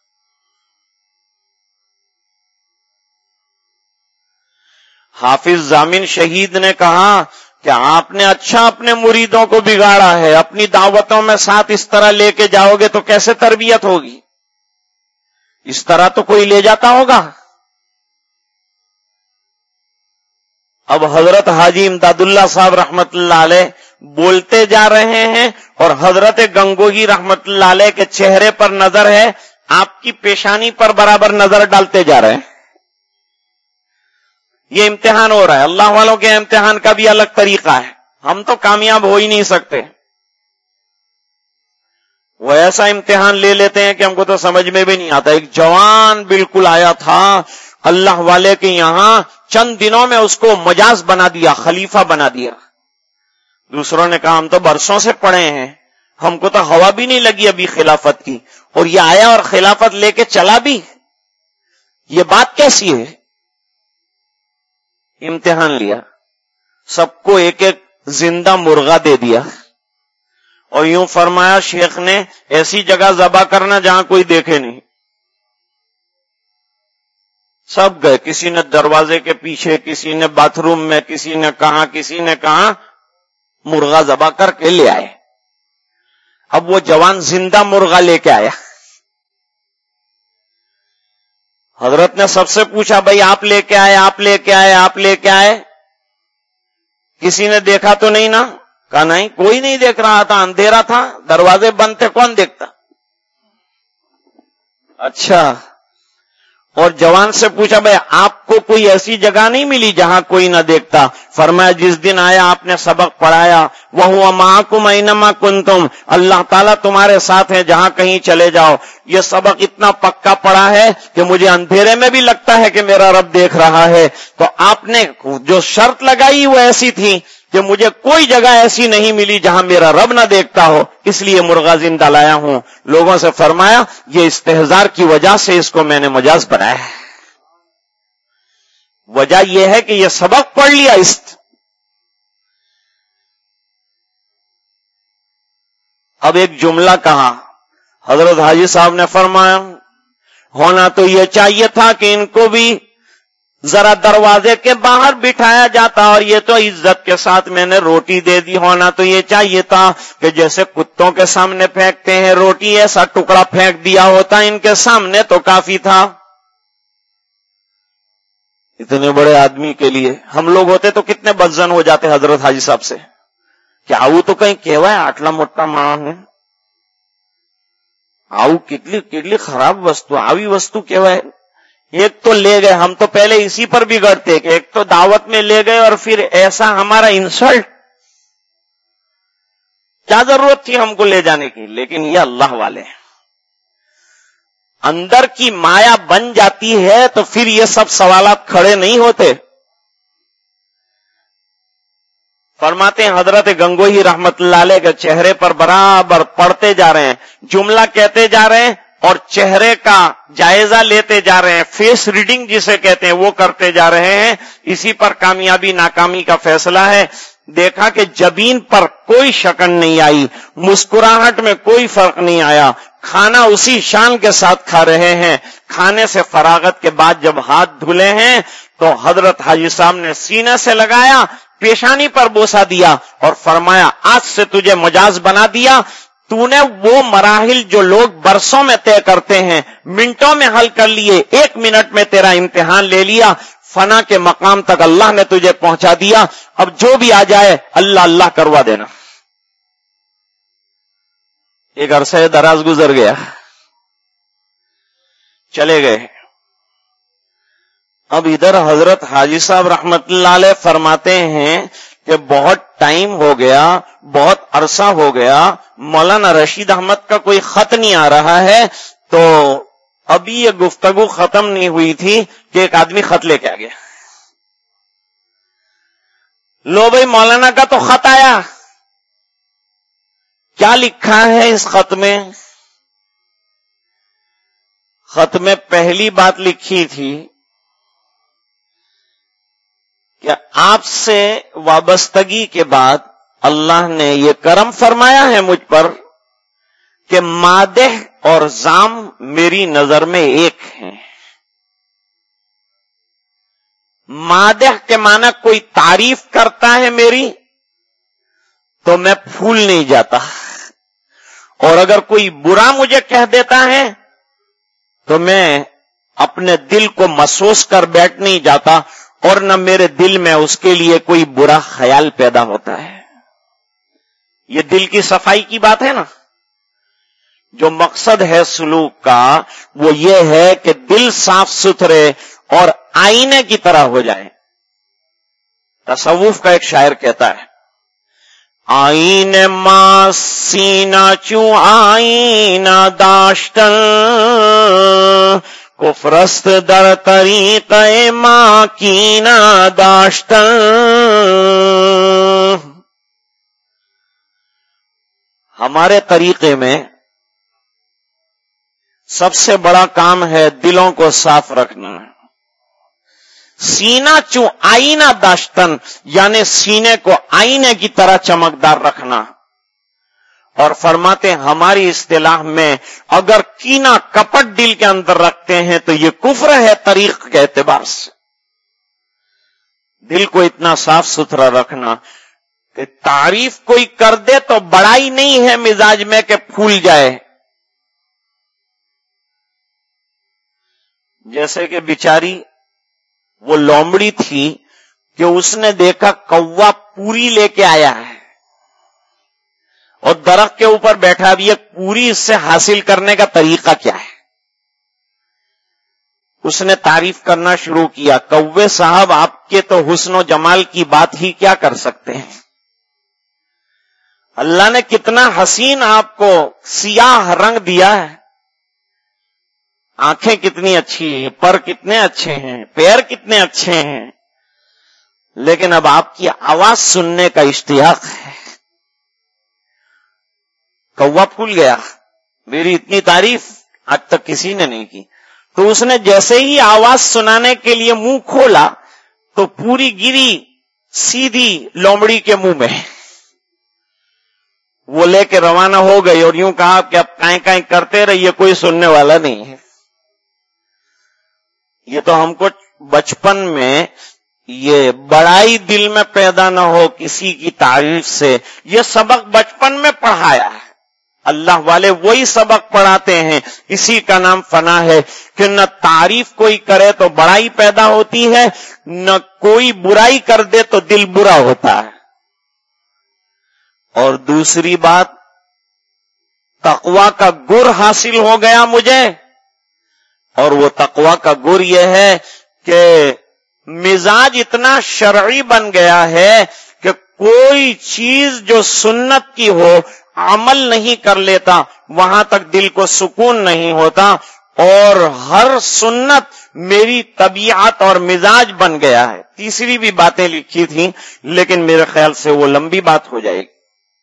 حافظ ضامن شہید نے کہا کہ آپ نے اچھا اپنے مریدوں کو بگاڑا ہے، اپنی دعوتوں میں ساتھ اس طرح لے کے جاؤ گے تو کیسے تربیت ہوگی؟ اس طرح تو کوئی لے جاتا ہوگا. اب حضرت حاجی امداد اللہ صاحب رحمت اللہ علیہ بولتے جا رہے ہیں اور حضرت گنگوہی رحمت اللہ علیہ کے چہرے پر نظر ہے، آپ کی پیشانی پر برابر نظر ڈالتے جا رہے ہیں. یہ امتحان ہو رہا ہے. اللہ والوں کے امتحان کا بھی الگ طریقہ ہے، ہم تو کامیاب ہو ہی نہیں سکتے. وہ ایسا امتحان لے لیتے ہیں کہ ہم کو تو سمجھ میں بھی نہیں آتا. ایک جوان بالکل آیا تھا اللہ والے کے یہاں، چند دنوں میں اس کو مجاز بنا دیا، خلیفہ بنا دیا. دوسروں نے کہا ہم تو برسوں سے پڑھے ہیں، ہم کو تو ہوا بھی نہیں لگی ابھی خلافت کی، اور یہ آیا اور خلافت لے کے چلا بھی. یہ بات کیسی ہے؟ امتحان لیا، سب کو ایک ایک زندہ مرغا دے دیا اور یوں فرمایا شیخ نے ایسی جگہ ذبح کرنا جہاں کوئی دیکھے نہیں. سب گئے، کسی نے دروازے کے پیچھے، کسی نے باتھ روم میں، کسی نے کہاں کسی نے کہاں، مرغا ذبح کر کے لے آئے. اب وہ جوان زندہ مرغا لے کے آیا. حضرت نے سب سے پوچھا بھائی آپ لے کے آئے آپ لے کے آئے آپ لے کے آئے کسی نے دیکھا تو نہیں نا؟ کہا نہیں، کوئی نہیں دیکھ رہا تھا، اندھیرا تھا، دروازے بند تھے، کون دیکھتا؟ اچھا. اور جوان سے پوچھا بھائی آپ کو کوئی ایسی جگہ نہیں ملی جہاں کوئی نہ دیکھتا؟ فرمایا جس دن آیا آپ نے سبق پڑھایا، وَهُوَ مَعَكُمْ أَيْنَمَا كُنْتُمْ، اللہ تعالیٰ تمہارے ساتھ ہے جہاں کہیں چلے جاؤ. یہ سبق اتنا پکا پڑا ہے کہ مجھے اندھیرے میں بھی لگتا ہے کہ میرا رب دیکھ رہا ہے. تو آپ نے جو شرط لگائی وہ ایسی تھی کہ مجھے کوئی جگہ ایسی نہیں ملی جہاں میرا رب نہ دیکھتا ہو، اس لیے مرغا زندہ لایا ہوں. لوگوں سے فرمایا یہ استہزار کی وجہ سے اس کو میں نے مجاز بنایا ہے. وجہ یہ ہے کہ یہ سبق پڑھ لیا. اس اب ایک جملہ کہا، حضرت حاجی صاحب نے فرمایا ہونا تو یہ چاہیے تھا کہ ان کو بھی ذرا دروازے کے باہر بٹھایا جاتا، اور یہ تو عزت کے ساتھ میں نے روٹی دے دی. ہونا تو یہ چاہیے تھا کہ جیسے کتوں کے سامنے پھینکتے ہیں روٹی، ایسا ٹکڑا پھینک دیا ہوتا ان کے سامنے تو کافی تھا. اتنے بڑے آدمی کے لیے ہم لوگ ہوتے تو کتنے بدزن ہو جاتے حضرت حاجی صاحب سے کہ آؤ تو کہیں کہوا ہے آٹلا موٹا ماں ہے، آؤ کتلی کتلی خراب وستو، آوی وستو کہوا ہے. ایک تو لے گئے، ہم تو پہلے اسی پر بگڑتے کہ ایک تو دعوت میں لے گئے اور پھر ایسا ہمارا انسلٹ، کیا ضرورت تھی ہم کو لے جانے کی؟ لیکن یہ اللہ والے ہیں، اندر کی مایا بن جاتی ہے تو پھر یہ سب سوالات کھڑے نہیں ہوتے۔ فرماتے ہیں حضرت گنگوہی رحمت اللہ علیہ کے چہرے پر برابر پڑھتے جا رہے ہیں، جملہ کہتے جا رہے ہیں اور چہرے کا جائزہ لیتے جا رہے ہیں، فیس ریڈنگ جسے کہتے ہیں وہ کرتے جا رہے ہیں۔ اسی پر کامیابی ناکامی کا فیصلہ ہے۔ دیکھا کہ جبین پر کوئی شکن نہیں آئی، مسکراہٹ میں کوئی فرق نہیں آیا، کھانا اسی شان کے ساتھ کھا رہے ہیں۔ کھانے سے فراغت کے بعد جب ہاتھ دھلے ہیں تو حضرت حاجی صاحب نے سینے سے لگایا، پیشانی پر بوسہ دیا اور فرمایا آج سے تجھے مجاز بنا دیا، تو نے وہ مراحل جو لوگ برسوں میں طے کرتے ہیں منٹوں میں حل کر لیے، ایک منٹ میں تیرا امتحان لے لیا، فنا کے مقام تک اللہ نے تجھے پہنچا دیا، اب جو بھی آ جائے اللہ اللہ کروا دینا۔ ایک عرصہ دراز گزر گیا، چلے گئے۔ اب ادھر حضرت حاجی صاحب رحمت اللہ علیہ فرماتے ہیں کہ بہت ٹائم ہو گیا، بہت عرصہ ہو گیا، مولانا رشید احمد کا کوئی خط نہیں آ رہا ہے، تو ابھی یہ گفتگو ختم نہیں ہوئی تھی کہ ایک آدمی خط لے کے آ گیا۔ لو بھائی مولانا کا تو خط آیا، کیا لکھا ہے اس خط میں؟ خط میں پہلی بات لکھی تھی کہ آپ سے وابستگی کے بعد اللہ نے یہ کرم فرمایا ہے مجھ پر کہ مادح اور ذم میری نظر میں ایک ہیں۔ مادح کے معنی کوئی تعریف کرتا ہے میری تو میں پھول نہیں جاتا، اور اگر کوئی برا مجھے کہہ دیتا ہے تو میں اپنے دل کو محسوس کر بیٹھ نہیں جاتا، اور نہ میرے دل میں اس کے لیے کوئی برا خیال پیدا ہوتا ہے۔ یہ دل کی صفائی کی بات ہے نا۔ جو مقصد ہے سلوک کا وہ یہ ہے کہ دل صاف ستھرے اور آئینے کی طرح ہو جائے۔ تصوف کا ایک شاعر کہتا ہے، آئین ما سینہ چوں آئینہ داشتن، کفرست در طریق ما کینہ داشتن۔ ہمارے طریقے میں سب سے بڑا کام ہے دلوں کو صاف رکھنا۔ سینہ چوں آئینہ داشتن یعنی سینے کو آئینے کی طرح چمکدار رکھنا۔ اور فرماتے ہماری اصطلاح میں اگر کینہ کپٹ دل کے اندر رکھتے ہیں تو یہ کفر ہے طریق کے اعتبار سے۔ دل کو اتنا صاف ستھرا رکھنا کہ تعریف کوئی کر دے تو بڑائی نہیں ہے مزاج میں کہ پھول جائے۔ جیسے کہ بیچاری وہ لومڑی تھی کہ اس نے دیکھا کوا پوری لے کے آیا ہے اور درخت کے اوپر بیٹھا بھی، ایک پوری اس سے حاصل کرنے کا طریقہ کیا ہے؟ اس نے تعریف کرنا شروع کیا، کوے صاحب آپ کے تو حسن و جمال کی بات ہی کیا کر سکتے ہیں، اللہ نے کتنا حسین آپ کو سیاہ رنگ دیا ہے، آنکھیں کتنی اچھی ہیں، پر کتنے اچھے ہیں، پیر کتنے اچھے ہیں، لیکن اب آپ کی آواز سننے کا اشتیاق ہے۔ کوا پھول گیا، میری اتنی تعریف آج تک کسی نے نہیں کی۔ تو اس نے جیسے ہی آواز سنانے کے لیے منہ کھولا تو پوری گری سیدھی لومڑی کے منہ میں، وہ لے کے روانہ ہو گئی اور یوں کہا کہ اب کائیں کائیں کرتے رہیے، کوئی سننے والا نہیں ہے۔ یہ تو ہم کو بچپن میں یہ بڑائی دل میں پیدا نہ ہو کسی کی تعریف سے، یہ سبق بچپن میں پڑھایا ہے۔ اللہ والے وہی سبق پڑھاتے ہیں، اسی کا نام فنا ہے کہ نہ تعریف کوئی کرے تو بڑائی پیدا ہوتی ہے، نہ کوئی برائی کر دے تو دل برا ہوتا ہے۔ اور دوسری بات، تقویٰ کا گر حاصل ہو گیا مجھے اور وہ تقوی کا گر یہ ہے کہ مزاج اتنا شرعی بن گیا ہے کہ کوئی چیز جو سنت کی ہو عمل نہیں کر لیتا وہاں تک دل کو سکون نہیں ہوتا، اور ہر سنت میری طبیعت اور مزاج بن گیا ہے۔ تیسری بھی باتیں لکھی تھیں لیکن میرے خیال سے وہ لمبی بات ہو جائے گی۔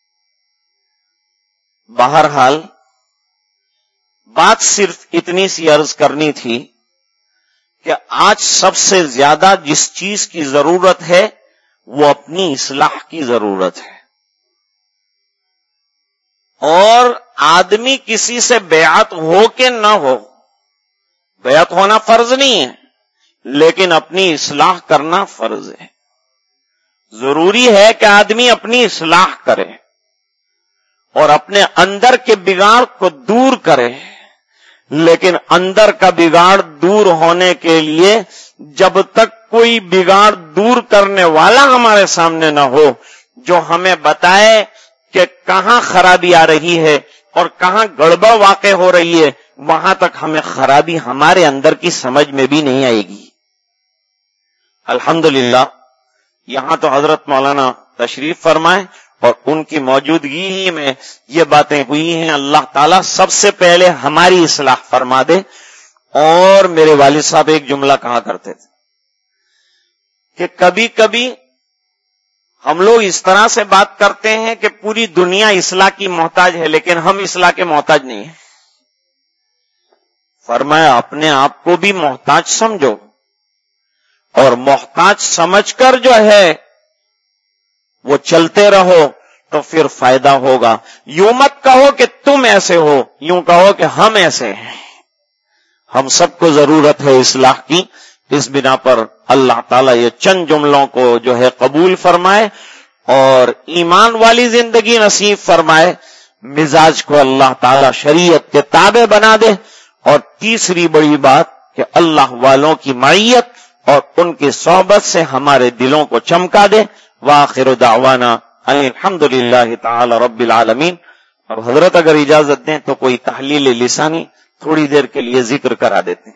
بہرحال بات صرف اتنی سی عرض کرنی تھی کہ آج سب سے زیادہ جس چیز کی ضرورت ہے وہ اپنی اصلاح کی ضرورت ہے، اور آدمی کسی سے بیعت ہو کہ نہ ہو، بیعت ہونا فرض نہیں ہے لیکن اپنی اصلاح کرنا فرض ہے۔ ضروری ہے کہ آدمی اپنی اصلاح کرے اور اپنے اندر کے بگاڑ کو دور کرے، لیکن اندر کا بگاڑ دور ہونے کے لیے جب تک کوئی بگاڑ دور کرنے والا ہمارے سامنے نہ ہو جو ہمیں بتائے کہ کہاں خرابی آ رہی ہے اور کہاں گڑبڑ واقع ہو رہی ہے، وہاں تک ہمیں خرابی ہمارے اندر کی سمجھ میں بھی نہیں آئے گی۔ الحمدللہ یہاں تو حضرت مولانا تشریف فرمائے اور ان کی موجودگی ہی میں یہ باتیں ہوئی ہیں۔ اللہ تعالیٰ سب سے پہلے ہماری اصلاح فرما دے۔ اور میرے والد صاحب ایک جملہ کہا کرتے تھے کہ کبھی کبھی ہم لوگ اس طرح سے بات کرتے ہیں کہ پوری دنیا اصلاح کی محتاج ہے لیکن ہم اصلاح کے محتاج نہیں ہیں۔ فرمایا اپنے آپ کو بھی محتاج سمجھو، اور محتاج سمجھ کر جو ہے وہ چلتے رہو تو پھر فائدہ ہوگا۔ یوں مت کہو کہ تم ایسے ہو، یوں کہو کہ ہم ایسے ہیں۔ ہم سب کو ضرورت ہے اصلاح کی۔ اس بنا پر اللہ تعالیٰ یہ چند جملوں کو جو ہے قبول فرمائے اور ایمان والی زندگی نصیب فرمائے، مزاج کو اللہ تعالیٰ شریعت کے تابع بنا دے، اور تیسری بڑی بات کہ اللہ والوں کی معیت اور ان کی صحبت سے ہمارے دلوں کو چمکا دے۔ وآخر دعوانا ان الحمدللہ تعالی رب العالمین۔ اور حضرت اگر اجازت دیں تو کوئی تحلیل لسانی تھوڑی دیر کے لیے ذکر کرا دیتے ہیں۔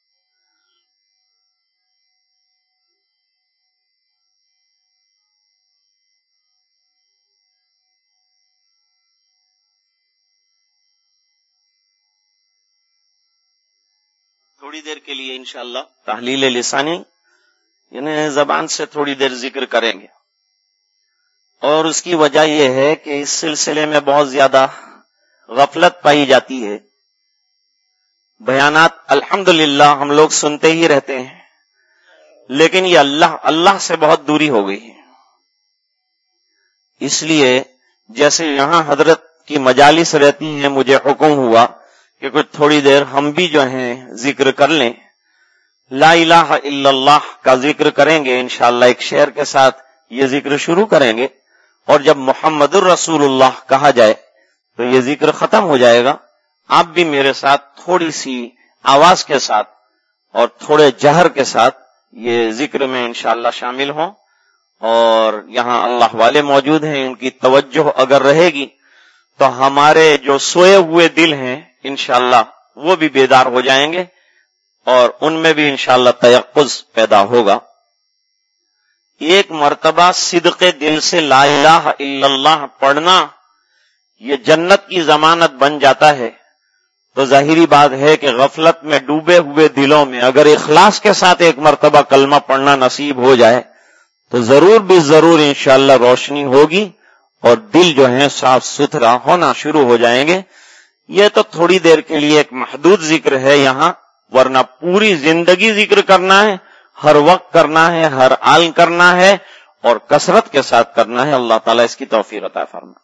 تھوڑی دیر کے لیے انشاءاللہ تحلیل لسانی یعنی زبان سے تھوڑی دیر ذکر کریں گے، اور اس کی وجہ یہ ہے کہ اس سلسلے میں بہت زیادہ غفلت پائی جاتی ہے۔ بیانات الحمدللہ ہم لوگ سنتے ہی رہتے ہیں لیکن یہ اللہ اللہ سے بہت دوری ہو گئی ہے۔ اس لیے جیسے یہاں حضرت کی مجالس رہتی ہیں، مجھے حکم ہوا کہ کچھ تھوڑی دیر ہم بھی جو ہیں ذکر کر لیں، لا الہ الا اللہ کا ذکر کریں گے انشاءاللہ۔ ایک شعر کے ساتھ یہ ذکر شروع کریں گے، اور جب محمد الرسول اللہ کہا جائے تو یہ ذکر ختم ہو جائے گا۔ آپ بھی میرے ساتھ تھوڑی سی آواز کے ساتھ اور تھوڑے جہر کے ساتھ یہ ذکر میں انشاءاللہ شامل ہوں، اور یہاں اللہ والے موجود ہیں، ان کی توجہ اگر رہے گی تو ہمارے جو سوئے ہوئے دل ہیں انشاءاللہ وہ بھی بیدار ہو جائیں گے، اور ان میں بھی انشاءاللہ تیقظ پیدا ہوگا۔ ایک مرتبہ صدق دل سے لا الہ الا اللہ پڑھنا یہ جنت کی ضمانت بن جاتا ہے، تو ظاہری بات ہے کہ غفلت میں ڈوبے ہوئے دلوں میں اگر اخلاص کے ساتھ ایک مرتبہ کلمہ پڑھنا نصیب ہو جائے تو ضرور بھی ضرور انشاءاللہ روشنی ہوگی اور دل جو ہے صاف ستھرا ہونا شروع ہو جائیں گے۔ یہ تو تھوڑی دیر کے لیے ایک محدود ذکر ہے یہاں، ورنہ پوری زندگی ذکر کرنا ہے، ہر وقت کرنا ہے، ہر آن کرنا ہے، اور کثرت کے ساتھ کرنا ہے۔ اللہ تعالیٰ اس کی توفیق عطا فرمائے۔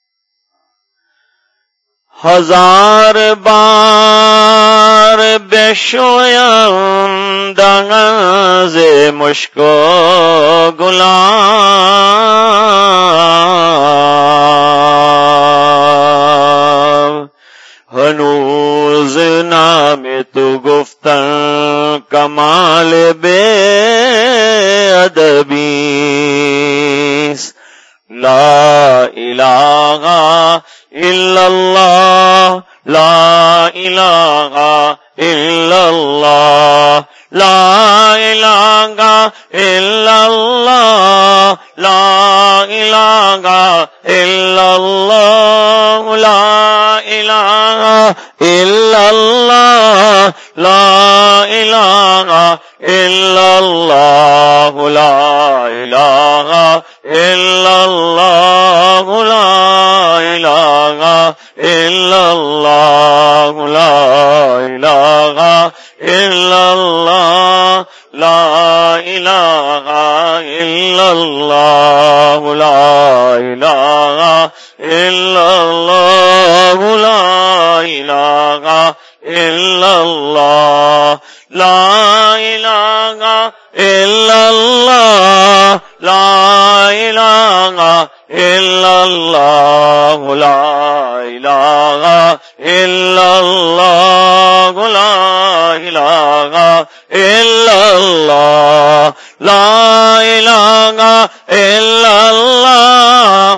ہزار بار بے شویم داغ مشک و گلاب، ہنوز نام تو گفتن کمال بے ادبی، لا الہ الا اللہ، لا الہ الا اللہ لا الہ الا اللہ لا الہ الا اللہ لا الہ الا اللہ لا الہ الا اللہ لا الہ الا اللہ لا الہ الا اللہ لا الہ الا اللہ لا الہ الا اللہ لا الہ الا اللہ لا الہ الا اللہ لا الہ الا اللہ لا الہ الا اللہ لا الہ الا اللہ لا الہ الا اللہ لا الہ الا اللہ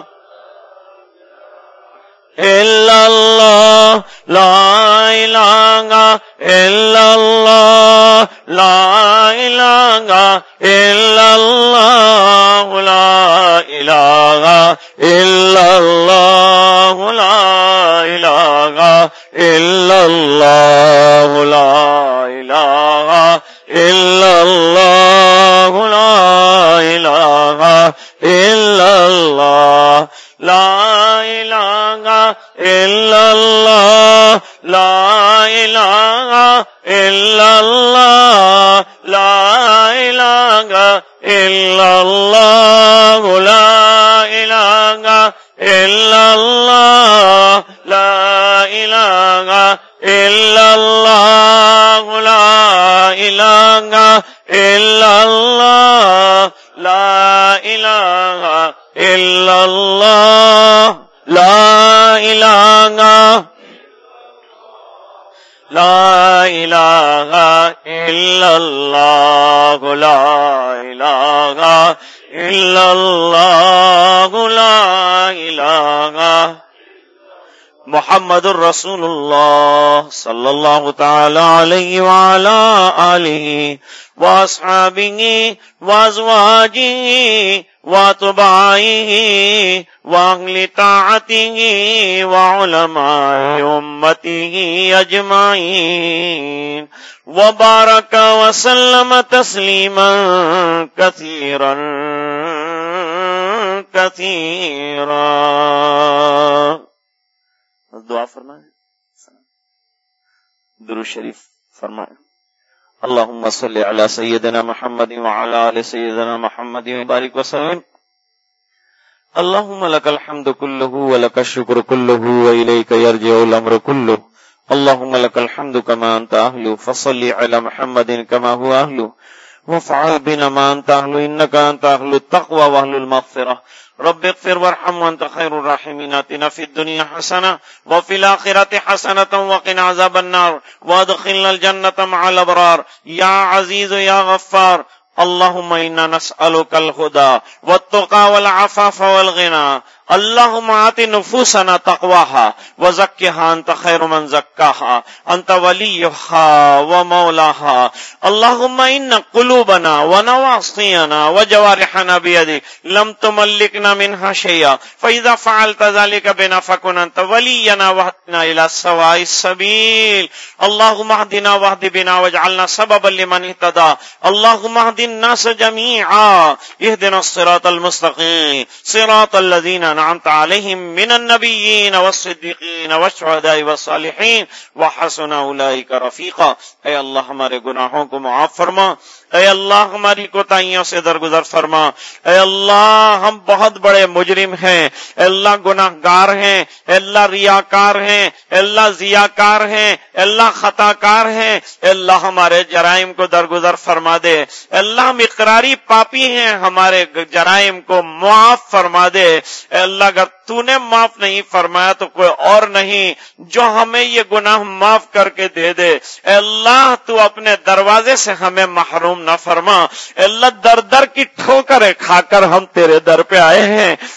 الا اللہ لا الہ الا اللہ لا الہ الا اللہ لا الہ الا اللہ لا الہ الا اللہ لا الہ الا اللہ لا الہ الا اللہ لا الہ الا اللہ لا الہ الا اللہ لا الہ الا اللہ لا الہ الا اللہ لا الہ الا اللہ لا الہ الا اللہ لا الہ الا اللہ لا الہ لا الہ الا اللہ لا الہ الا اللہ لا الہ محمد الرسول اللہ صلی اللہ تعالی علیہ وعلا آلہ واصحابہ وازواجہ واتباعہ واہل طاعتہ وعلماء امتہ اجمعین وبارک وسلم تسلیما کثیرا کثیرا. دعا فرمائیں، درود شریف فرمائیں. اللهم صل على سيدنا محمد وعلى آل سيدنا محمد وبارك وسلم. اللهم لك الحمد كله ولك الشكر كله وإليك يرجع الأمر كله. اللهم لك الحمد كما أنت أهل فصل على محمد كما هو أهل وافعل بنا ما أنت أهل إنك أنت أهل التقوى وأهل المغفرة. رب اغفر وارحم وانت خير الراحمين. آتنا في الدنيا حسنة وفي الآخرة حسنة وقنا عذاب النار وادخلنا الجنة مع الأبرار يا عزيز يا غفار. اللهم إنا نسألك الهدى والتقى والعفاف والغنى. اللهم آت نفوسنا تقواها وزكها أنت خير من زكاها أنت وليها ومولاها. اللهم إن قلوبنا ونواصينا وجوارحنا بيدك لم تملكنا منها شيئا فإذا فعلت ذلك بنا فكن أنت ولينا واهدنا إلى سواء السبيل. اللهم اهدنا واهد بنا واجعلنا سببا لمن اهتدى. اللهم اهد الناس جميعا اهدنا الصراط المستقيم صراط الذين أنعمت عليهم من النبيين والصديقين والشهداء والصالحين وحسن أولئك رفيقا. اے اللہ ہمارے گناہوں کو معاف فرما. اے اللہ ہماری کوتاہیوں سے درگزر فرما. اے اللہ ہم بہت بڑے مجرم ہیں. اے اللہ گناہ گار ہیں. اے اللہ ریاکار ہیں. اے اللہ ضیاکار ہیں. اے اللہ خطا کار ہیں. اے اللہ ہمارے جرائم کو درگزر فرما دے. اے اللہ ہم اقراری پاپی ہیں. ہمارے جرائم کو معاف فرما دے. اے اللہ اگر تو نے معاف نہیں فرمایا تو کوئی اور نہیں جو ہمیں یہ گناہ معاف کر کے دے دے. اے اللہ تو اپنے دروازے سے ہمیں محروم نہ فرما. اے اللہ در در کی ٹھوکریں کھا کر ہم تیرے در پہ آئے ہیں.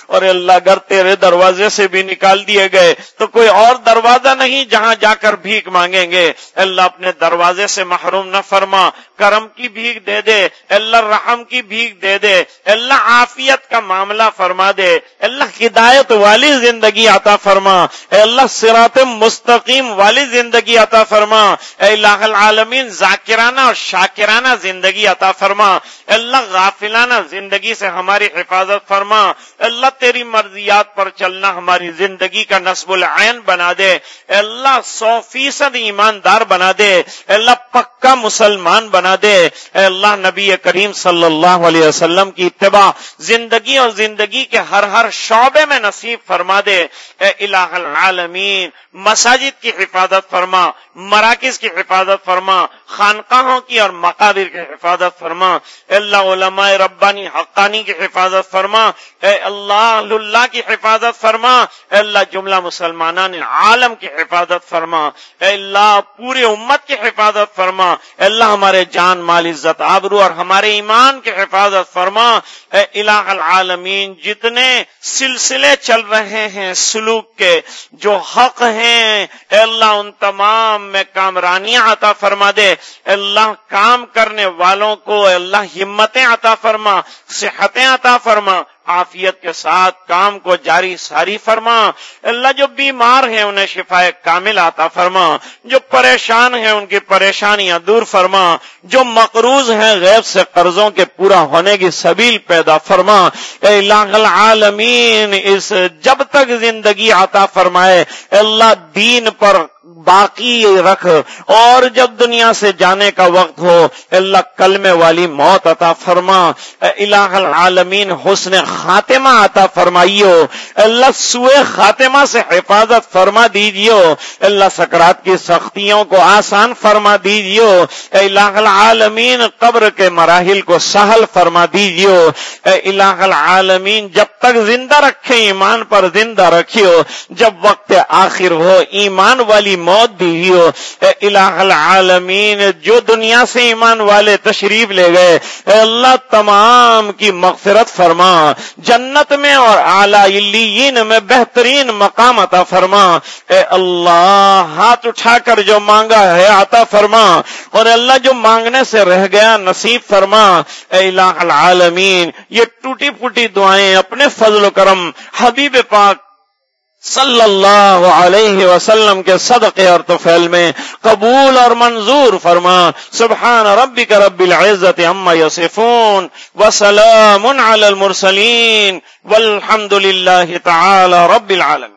اور اللہ اگر تیرے دروازے سے بھی نکال دیے گئے تو کوئی اور دروازہ نہیں جہاں جا کر بھیک مانگیں گے. اللہ اپنے دروازے سے محروم نہ فرما, کرم کی بھیک دے دے, اللہ رحم کی بھیک دے دے, اللہ عافیت کا معاملہ فرما دے, اللہ ہدایت والی زندگی عطا فرما, اے اللہ صراط مستقیم والی زندگی عطا فرما, اے الہ العالمین ذاکرانہ اور شاکرانہ زندگی عطا فرما, اللہ غافلانہ زندگی سے ہماری حفاظت فرما, اللہ تیری مرضیات پر چلنا ہماری زندگی کا نصب العین بنا دے, اے اللہ سو فیصد ایماندار بنا دے, اے اللہ پکا مسلمان بنا دے, اے اللہ نبی کریم صلی اللہ علیہ وسلم کی اتباع زندگی اور زندگی کے ہر ہر شعبے میں نصیب فرما دے, اے الہ العالمین مساجد کی حفاظت فرما, مراکز کی حفاظت فرما, خانقاہوں کی اور مقابر کی حفاظت فرما, اے اللہ علماء ربانی حقانی کی حفاظت فرما, اے اللہ اللہ کی حفاظت فرما, اے اللہ جملہ مسلمانان عالم کی حفاظت فرما, اے اللہ پورے امت کی حفاظت فرما, اے اللہ ہمارے جان مال عزت آبرو اور ہمارے ایمان کی حفاظت فرما, اے الہ العالمین جتنے سلسلے چل رہے ہیں سلوک کے جو حق ہیں اے اللہ ان تمام میں کامرانیاں عطا فرما دے, اے اللہ کام کرنے والوں کو اے اللہ ہمتیں عطا فرما, صحتیں عطا فرما, عافیت کے ساتھ کام کو جاری ساری فرما, اللہ جو بیمار ہیں انہیں شفائے کامل عطا فرما, جو پریشان ہیں ان کی پریشانیاں دور فرما, جو مقروض ہیں غیب سے قرضوں کے پورا ہونے کی سبیل پیدا فرما, اے الہ العالمین اس جب تک زندگی عطا فرمائے اللہ دین پر باقی رکھ, اور جب دنیا سے جانے کا وقت ہو اللہ کلمے والی موت عطا فرما, اے الہ العالمین حسن خاتمہ عطا فرمائیو, اللہ سوء خاتمہ سے حفاظت فرما دیجیو, اللہ سکرات کی سختیوں کو آسان فرما دیجیو, اے الہ العالمین قبر کے مراحل کو سہل فرما دیجیو, اے الہ العالمین جب تک زندہ رکھے ایمان پر زندہ رکھیو, جب وقت آخر ہو ایمان والی موت دیجیو, اے الہ العالمین جو دنیا سے ایمان والے تشریف لے گئے اے اللہ تمام کی مغفرت فرما, جنت میں اور اعلی علیین میں بہترین مقام عطا فرما, اے اللہ ہاتھ اٹھا کر جو مانگا ہے عطا فرما, اور اللہ جو مانگنے سے رہ گیا نصیب فرما, اے الہ العالمین یہ ٹوٹی پھوٹی دعائیں اپنے فضل و کرم حبیب پاک صلی اللہ علیہ وسلم کے صدقے اور طفیل میں قبول اور منظور فرما. سبحان ربک رب العزت عما یصفون وسلام علی المرسلین والحمد للہ تعالی رب العالمین.